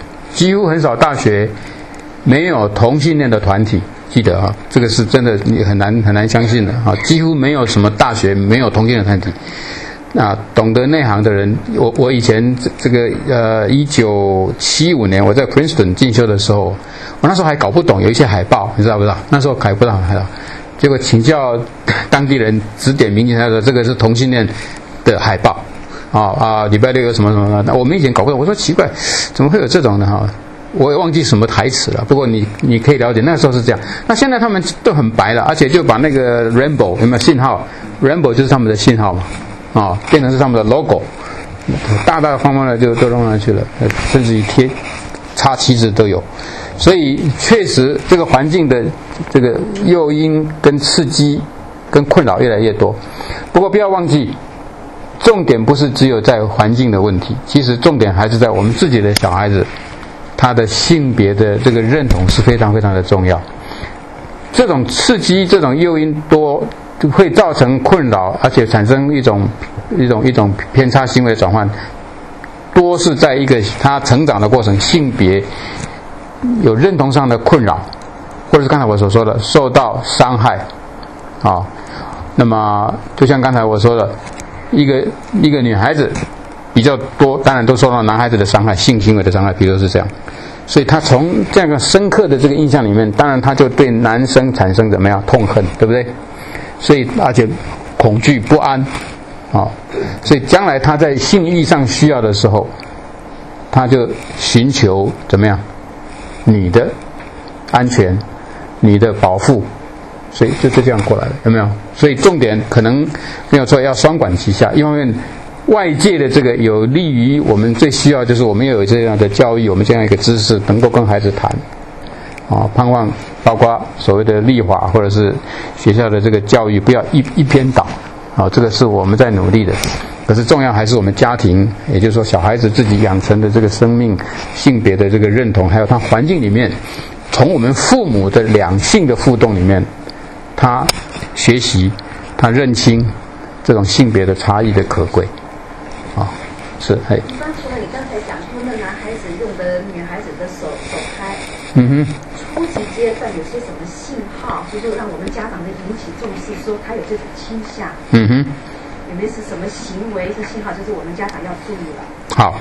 Speaker 1: 没有同性恋的团体，记得啊，这个是真的你很难相信的啊，几乎没有什么大学没有同性恋团体。懂得内行的人，我以前这个1975年我在 Princeton 进修的时候，我那时候还搞不懂有一些海报，你知道不知道？那时候搞不懂海报，结果请教当地人指点迷津，他说这个是同性恋的海报，礼拜6有什么什么的。我们以前搞不懂，我说奇怪，怎么会有这种的哈？我也忘记什么台词了，不过你可以了解，那时候是这样。那现在他们都很白了，而且就把那个 rainbow 有没有信号 ？rainbow 就是他们的信号嘛。变成是他们的 logo， 大方方的就都弄上去了，甚至于插旗子都有。所以确实这个环境的这个诱因跟刺激跟困扰越来越多。不过不要忘记，重点不是只有在环境的问题，其实重点还是在我们自己的小孩子，他的性别的这个认同是非常非常的重要。这种刺激这种诱因多会造成困扰，而且产生一种偏差行为转换，多是在一个他成长的过程，性别有认同上的困扰，或者是刚才我所说的受到伤害，那么就像刚才我说的，一个女孩子比较多，当然都受到男孩子的伤害，性行为的伤害，比如是这样。所以他从这样一个深刻的这个印象里面，当然他就对男生产生怎么样痛恨，对不对？所以而且恐惧不安，所以将来他在性欲上需要的时候，他就寻求怎么样你的安全，你的保护，所以就这样过来了，有没有？所以重点可能没有错，要双管齐下。一方面外界的这个有利于我们最需要，就是我们要有这样的教育，我们这样一个知识能够跟孩子谈，盼望包括所谓的立法或者是学校的这个教育不要一边倒，这个是我们在努力的。可是重要还是我们家庭，也就是说小孩子自己养成的这个生命性别的这个认同，还有他环境里面，从我们父母的两性的互动里面，他学习，他认清这种性别的差异的可贵。是，
Speaker 2: 你除了你刚才讲说那男孩子用的女孩子的手拍， 初级阶段有些什么信号，就是让我们家长的引起重视，说他有这种倾向？有没有是什么行为是信号，就是我们家长要注意了？
Speaker 1: 好，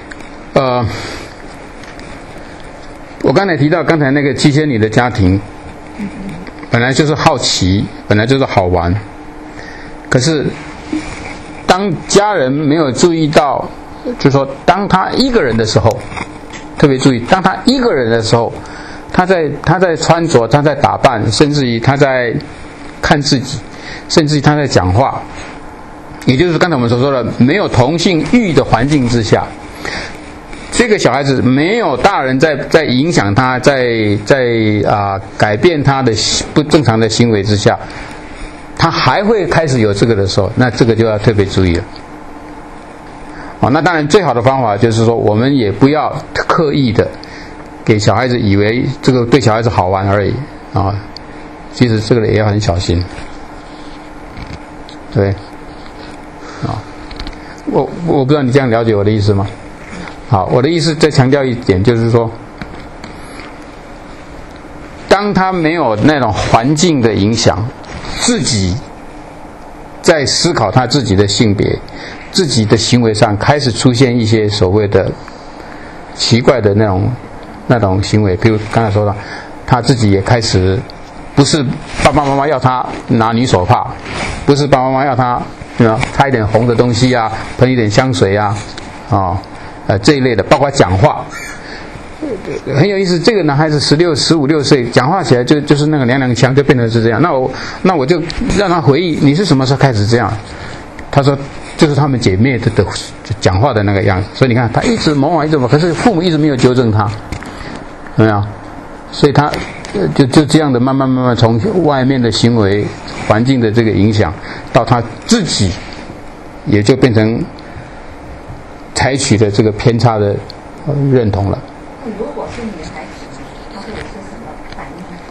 Speaker 1: 我刚才提到刚才那个7仙女的家庭，本来就是好奇，本来就是好玩，可是当家人没有注意到，就是说当他一个人的时候，特别注意，当他一个人的时候，他在穿着，他在打扮，甚至于他在看自己，甚至于他在讲话，也就是刚才我们所说的没有同性欲的环境之下，这个小孩子没有大人在影响他，在改变他的不正常的行为之下，他还会开始有这个的时候，那这个就要特别注意了。那当然最好的方法就是说，我们也不要刻意的给小孩子以为这个对小孩子好玩而已啊，其实这个也要很小心。对，我不知道你这样了解我的意思吗？好，我的意思再强调一点，就是说，当他没有那种环境的影响，自己在思考他自己的性别，自己的行为上开始出现一些所谓的奇怪的那种行为，比如刚才说的，他自己也开始不是爸爸妈妈要他拿女手帕，不是爸爸妈妈要他擦一点红的东西啊，喷一点香水啊，这一类的，包括讲话，很有意思。这个男孩子15、16岁，讲话起来就是那个娘娘腔，就变成是这样。那我就让他回忆，你是什么时候开始这样？他说，就是他们姐妹的讲话的那个样子。所以你看，他一直模仿，一直模仿，可是父母一直没有纠正他，有没有？所以他就这样的慢慢从外面的行为环境的这个影响，到他自己也就变成采取的这个偏差的认同了。
Speaker 2: 如果是女孩子，她会有些什么反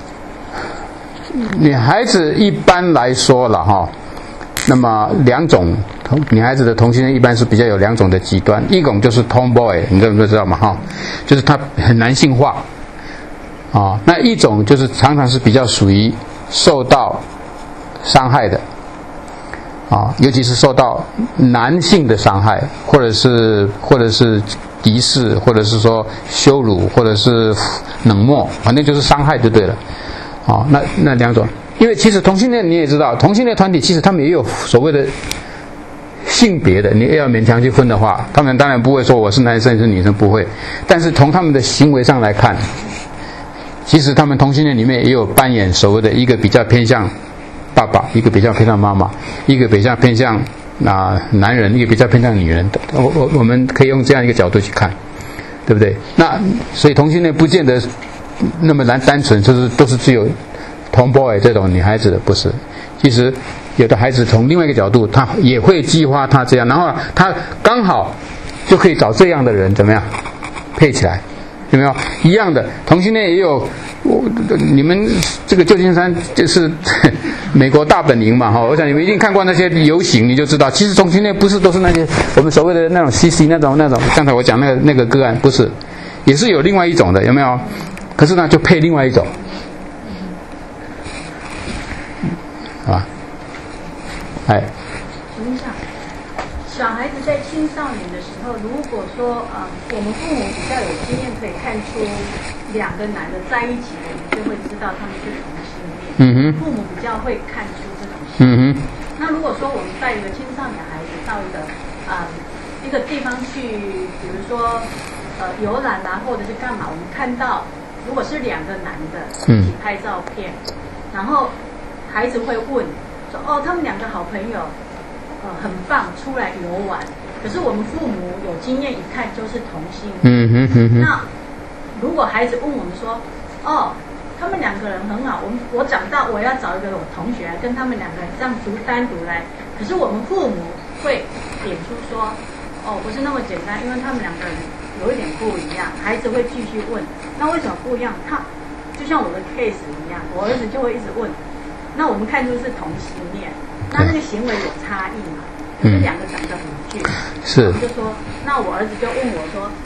Speaker 2: 应？
Speaker 1: 女孩子一般来说了哈，那么两种女孩子的同性恋一般是比较有两种的极端，一种就是 tomboy， 你知道吗？哈，就是她很男性化啊。那一种就是常常是比较属于受到伤害的啊，尤其是受到男性的伤害，或者是敌视，或者是说羞辱，或者是冷漠，反正就是伤害就对了。那两种，因为其实同性恋你也知道，同性恋团体其实他们也有所谓的性别的，你要勉强去分的话，他们当然不会说我是男生是女生，不会。但是从他们的行为上来看，其实他们同性恋里面也有扮演所谓的一个比较偏向爸爸，一个比较偏向妈妈，一个比较偏向男人，一个比较偏向女人的。我们可以用这样一个角度去看，对不对？那所以同性恋不见得那么单纯，就是都是只有 tomboy 这种女孩子的，不是。其实有的孩子从另外一个角度，他也会激发他这样，然后他刚好就可以找这样的人怎么样配起来，有没有一样的？同性恋也有，你们这个旧金山就是美国大本营嘛，哈，我想你们一定看过那些游行，你就知道，其实同性恋不是都是那些我们所谓的那种 CC 那种，刚才我讲那个个案，不是，也是有另外一种的，有没有？可是呢，就配另外一种，好吧？哎。
Speaker 2: 请问一下，小孩子在青少年的时候，如果说我们父母比较有经验，可以看出两个男的在一起的，你就会知道他们是同性恋。父母比较会看出这种行为。那如果说我们带一个青少年孩子到一个地方去，比如说游览啊，或者是干嘛，我们看到如果是两个男的一起拍照片，然后孩子会问说：“哦，他们两个好朋友，很棒，出来游玩。”可是我们父母有经验，一看就是同性恋。那如果孩子问我们说：“哦，他们两个人很好，我长大我要找一个我同学跟他们两个人这样单独来。”可是我们父母会点出说：“哦，不是那么简单，因为他们两个人有一点不一样。”孩子会继续问：“那为什么不一样？”他就像我的 case 一样，我儿子就会一直问。那我们看出是同性恋，那个行为有差异嘛？可是两个长得很近，是。我们就说，那我儿子就问我说：“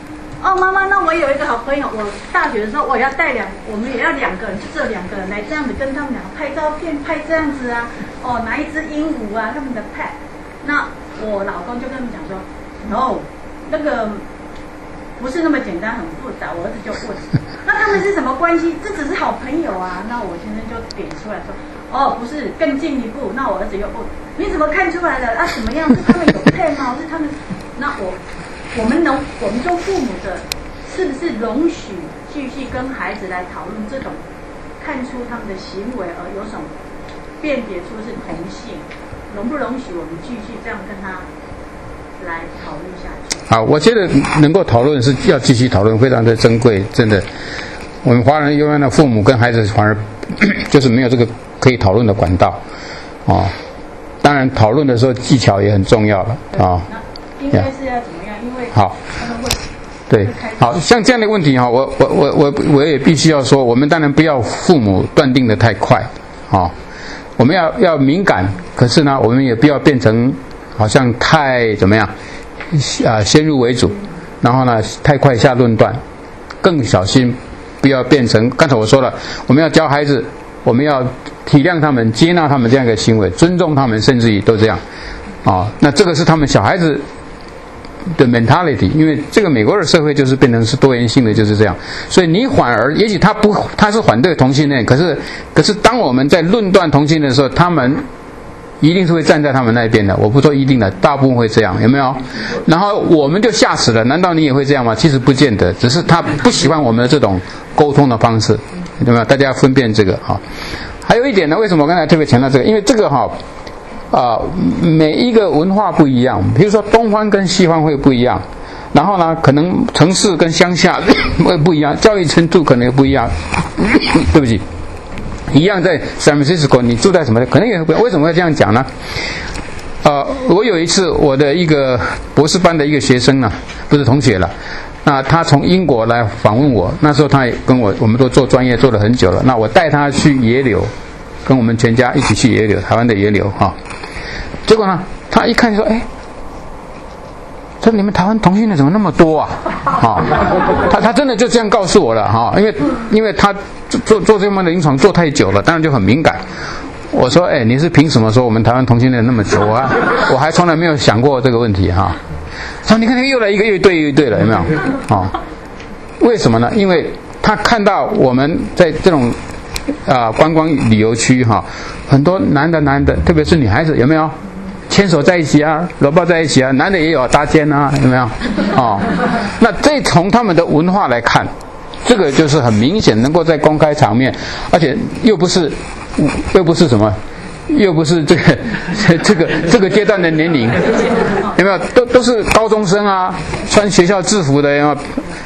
Speaker 5: 哦，妈妈，那我有一个好朋友，我大学的时候我们也要2个人，就只有2个人来这样子跟他们俩拍照片，拍这样子啊，哦，拿一只鹦鹉啊，他们的 pet。那我老公就跟他们讲说 ，no， 那个不是那么简单，很复杂。我儿子就问，那他们是什么关系？这只是好朋友啊。那我先生就点出来说，哦，不是，更进一步。那我儿子又问，你怎么看出来的？啊，怎么样？是他们有 pet 吗？是他们？那我们做父母的，是不是容许继续跟孩子来讨论这种，看出他们的行为而有种辨别出是同性，容不容许我们继续这样跟他来讨论下去？
Speaker 1: 好，我觉得能够讨论是要继续讨论，非常的珍贵，真的。我们华人永远的父母跟孩子反而就是没有这个可以讨论的管道啊。当然，讨论的时候技巧也很重要了啊。
Speaker 5: 应该是要怎么样？因为
Speaker 1: 好，对，好像这样的问题哈，我也必须要说，我们当然不要父母断定的太快啊，我们要敏感，可是呢，我们也不要变成好像太怎么样先入为主，然后呢太快下论断，更小心不要变成刚才我说了，我们要教孩子，我们要体谅他们，接纳他们这样一个行为，尊重他们，甚至于都这样啊。那这个是他们小孩子的 mentality， 因为这个美国的社会就是变成是多元性的，就是这样。所以你反而也许他是反对同性恋，可是当我们在论断同性恋的时候，他们一定是会站在他们那边的。我不说一定的，大部分会这样，有没有？然后我们就吓死了。难道你也会这样吗？其实不见得，只是他不喜欢我们的这种沟通的方式，对吗？大家要分辨这个哈。还有一点呢，为什么我刚才特别强调这个？因为这个哈。每一个文化不一样，比如说东方跟西方会不一样，然后呢，可能城市跟乡下会不一样，教育程度可能也不一样。对不起，一样在 San Francisco， 你住在什么？可能也不一样。为什么会这样讲呢？我有一次我的一个博士班的一个学生呢，不是同学了，那他从英国来访问我，那时候他也跟我们都做专业做了很久了，那我带他去野柳，跟我们全家一起去野柳，台湾的野柳哈。结果呢，他一看就说：“哎，这你们台湾同性恋怎么那么多啊？”他真的就这样告诉我了哈，因为他做这方面的临床做太久了，当然就很敏感。我说：“哎，你是凭什么说我们台湾同性恋那么久啊？我还从来没有想过这个问题哈。”说你看又来一个又一对了，有没有？为什么呢？因为他看到我们在这种观光旅游区哈，很多男的，特别是女孩子，有没有？牵手在一起啊，搂抱在一起啊，男的也有搭肩啊，有没有？那这从他们的文化来看，这个就是很明显能够在公开场面，而且又不是什么，又不是这个阶段的年龄，有没有？都是高中生啊，穿学校制服的，有没有？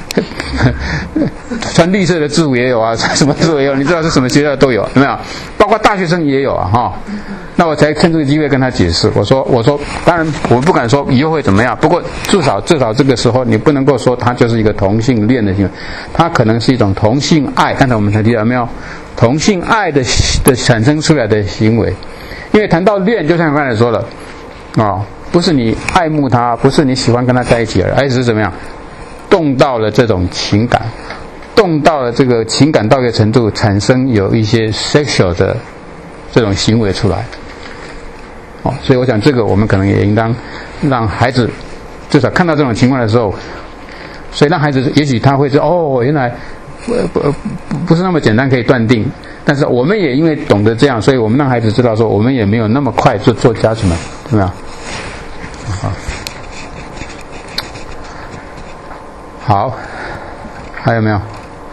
Speaker 1: 穿绿色的制服也有啊，穿什么制服也有，你知道是什么学校都有，有没有？包括大学生也有啊，哈。那我才趁这个机会跟他解释，我说，当然我不敢说以后会怎么样，不过至少这个时候你不能够说他就是一个同性恋的行为，他可能是一种同性爱。刚才我们才提到没有，同性爱的产生出来的行为，因为谈到恋，就像刚才说了，不是你爱慕他，不是你喜欢跟他在一起而是怎么样？动到了这种情感，动到了这个情感到一个程度，产生有一些 sexual 的这种行为出来。所以我想这个我们可能也应当让孩子至少看到这种情况的时候，所以让孩子也许他会说原来不是那么简单可以断定，但是我们也因为懂得这样，所以我们让孩子知道说我们也没有那么快做judgment，对吗？好，还有没有？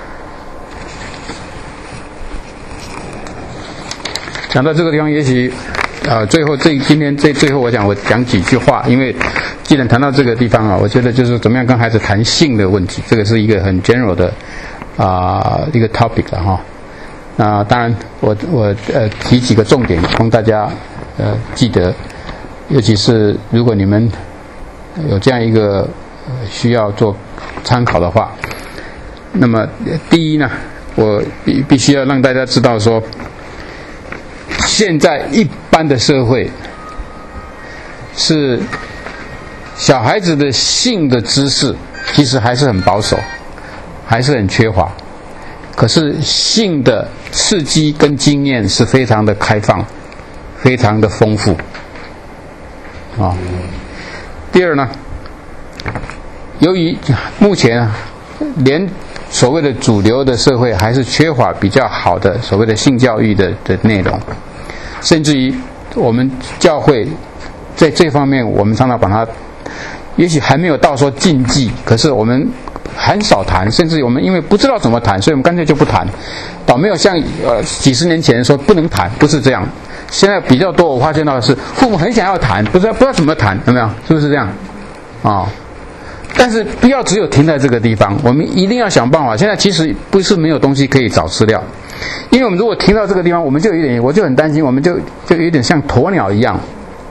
Speaker 1: 讲到这个地方，也许最后今天最后我讲几句话，因为既然谈到这个地方我觉得就是怎么样跟孩子谈性的问题，这个是一个很 general 的一个 topic 了哈。那当然我提几个重点供大家记得，尤其是如果你们有这样一个需要做参考的话，那么第一呢，我必须要让大家知道说，现在一般的社会是小孩子的性的知识其实还是很保守，还是很缺乏。可是性的刺激跟经验是非常的开放，非常的丰富啊。第二呢，由于目前连所谓的主流的社会还是缺乏比较好的所谓的性教育的内容，甚至于我们教会在这方面，我们常常把它，也许还没有到说禁忌，可是我们很少谈，甚至我们因为不知道怎么谈，所以我们干脆就不谈，倒没有像几十年前说不能谈，不是这样。现在比较多，我发现到的是父母很想要谈，不知道怎么谈，有没有？是不是这样？啊、但是不要只有停在这个地方，我们一定要想办法。现在其实不是没有东西可以找资料，因为我们如果停到这个地方，我就很担心，我们就有点像鸵鸟一样，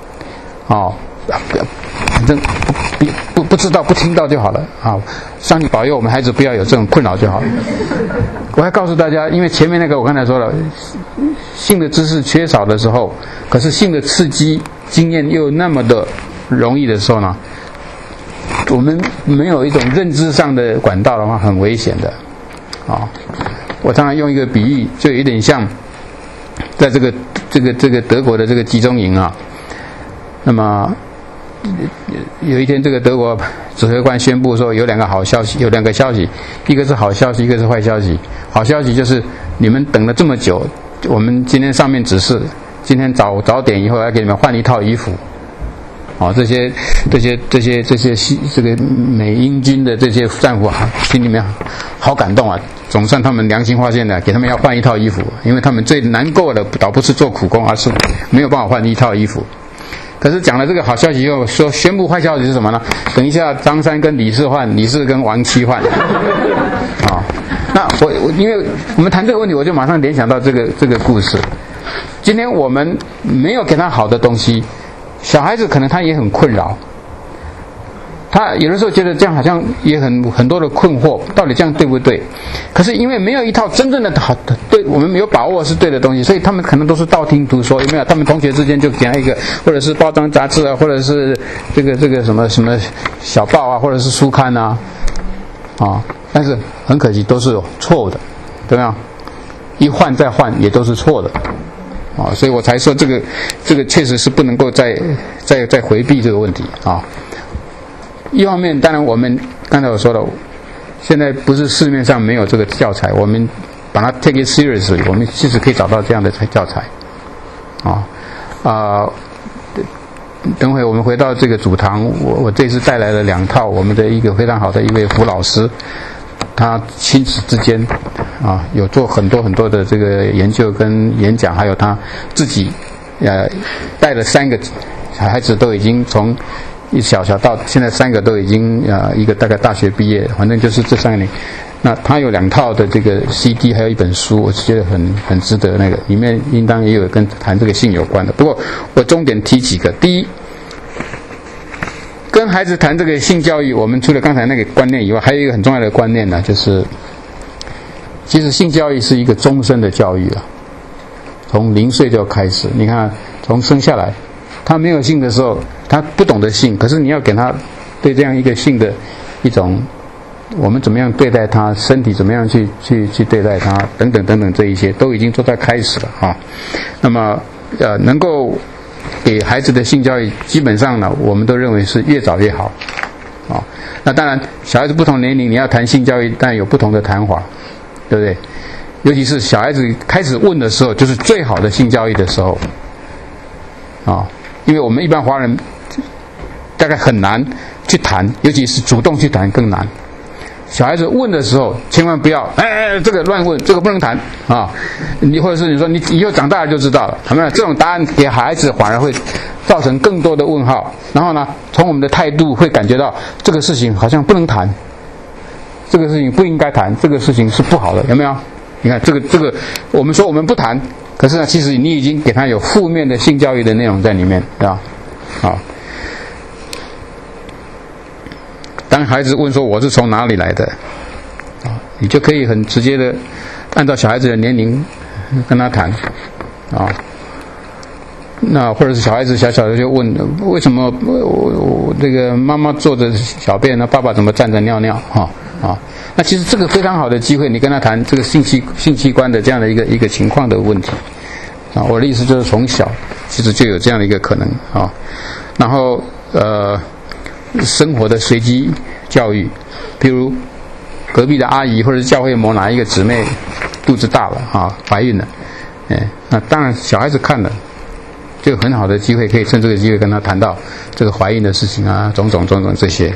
Speaker 1: 反正不知道不听到就好了啊！上帝保佑我们孩子不要有这种困扰就好了。我还告诉大家，因为前面那个我刚才说了，性的知识缺少的时候，可是性的刺激经验又那么的容易的时候呢，我们没有一种认知上的管道的话，很危险的啊！我常常用一个比喻，就有点像在这个德国的这个集中营啊，那么有一天，这个德国指挥官宣布说有两个消息，一个是好消息，一个是坏消息。好消息就是你们等了这么久，我们今天上面指示，今天早点以后要给你们换一套衣服。这些这个美英军的这些战俘心里面好感动啊，总算他们良心发现了，给他们要换一套衣服，因为他们最难过的倒不是做苦工，而是没有办法换一套衣服。可是讲了这个好消息以后，说宣布坏消息是什么呢？等一下张三跟李四换，李四跟王七换。那因为我们谈这个问题，我就马上联想到这个故事。今天我们没有给他好的东西，小孩子可能他也很困扰，他有的时候觉得这样好像也很多的困惑，到底这样对不对？可是因为没有一套真正的好的，对我们没有把握是对的东西，所以他们可能都是道听途说，有没有？他们同学之间就给他一个，或者是包装杂志啊，或者是这个什么小报啊，或者是书刊啊，但是很可惜都是错误的，对吧？一换再换也都是错的。所以我才说这个确实是不能够再回避这个问题啊。一方面，当然我们刚才我说了，现在不是市面上没有这个教材，我们把它 take it seriously， 我们其实可以找到这样的教材等会我们回到这个主堂，我这次带来了2套我们的一个非常好的一位胡老师，他亲子之间有做很多的这个研究跟演讲，还有他自己带了3个小孩子，都已经从小到现在3个都已经一个大概大学毕业，反正就是这3年。那他有2套的这个 CD， 还有一本书，我觉得很值得，那个里面应当也有跟谈这个性有关的。不过我重点提几个。第一，跟孩子谈这个性教育，我们除了刚才那个观念以外，还有一个很重要的观念呢，就是其实性教育是一个终身的教育啊，从0岁就开始。你看，从生下来，他没有性的时候，他不懂得性，可是你要给他对这样一个性的一种，我们怎么样对待他，身体怎么样去对待他，等等这一些都已经都在开始了啊。那么能够给孩子的性教育，基本上呢，我们都认为是越早越好啊。那当然，小孩子不同年龄，你要谈性教育，当然有不同的谈法，对不对？尤其是小孩子开始问的时候，就是最好的性教育的时候因为我们一般华人大概很难去谈，尤其是主动去谈更难。小孩子问的时候，千万不要这个乱问，这个不能谈你或者是你说你以后长大了就知道了，有没有？这种答案给孩子反而会造成更多的问号，然后呢，从我们的态度会感觉到这个事情好像不能谈，这个事情不应该谈，这个事情是不好的，有没有？你看这个，我们说我们不谈，可是呢，其实你已经给他有负面的性教育的内容在里面，对吧？当孩子问说我是从哪里来的你就可以很直接的按照小孩子的年龄跟他谈那或者是小孩子小小的就问，为什么我这个妈妈坐着小便呢，爸爸怎么站着尿尿那其实这个非常好的机会，你跟他谈这个性器官的这样的一个情况的问题我的意思就是从小其实就有这样的一个可能然后生活的随机教育，比如隔壁的阿姨或者是教会某哪一个姊妹肚子大了怀孕了，那当然小孩子看了就有很好的机会，可以趁这个机会跟他谈到这个怀孕的事情种种这些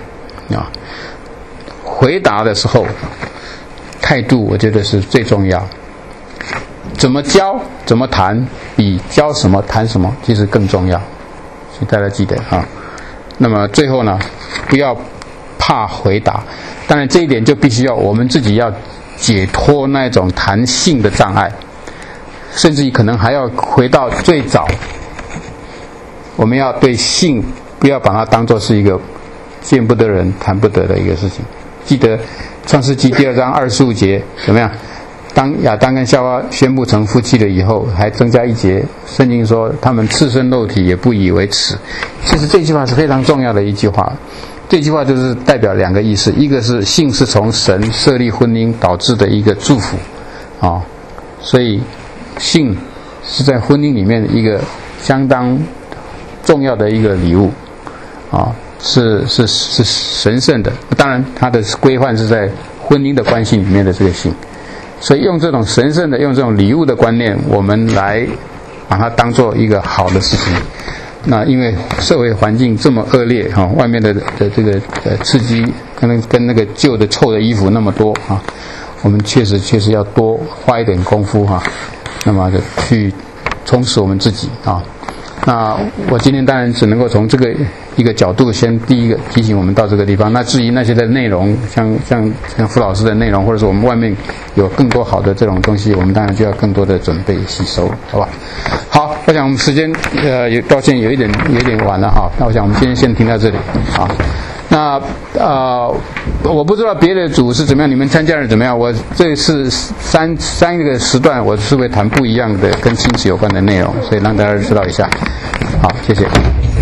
Speaker 1: 回答的时候态度我觉得是最重要，怎么教怎么谈比教什么谈什么其实更重要，所以大家记得那么最后呢，不要怕回答，当然这一点就必须要我们自己要解脱那种谈性的障碍，甚至于可能还要回到最早，我们要对性不要把它当作是一个见不得人谈不得的一个事情。记得创世纪2章25节怎么样？当亚当跟夏娃宣布成夫妻了以后，还增加一节，圣经说他们赤身肉体也不以为耻。其实这句话是非常重要的一句话，这句话就是代表两个意思，一个是性是从神设立婚姻导致的一个祝福所以性是在婚姻里面一个相当重要的一个礼物是神圣的，当然它的规范是在婚姻的关系里面的这个性，所以用这种神圣的用这种礼物的观念，我们来把它当做一个好的事情。那因为社会环境这么恶劣外面的这个刺激跟那个旧的臭的衣服那么多我们确实要多花一点功夫那么就去充实我们自己那我今天当然只能够从这个一个角度先第一个提醒我们到这个地方，那至于那些的内容像傅老师的内容，或者是我们外面有更多好的这种东西，我们当然就要更多的准备吸收，好吧？好，我想我们时间抱歉有一点晚了那我想我们今天先停到这里那我不知道别的组是怎么样，你们参加人怎么样？我这次三个时段我是会谈不一样的跟亲子有关的内容，所以让大家知道一下。好，谢谢。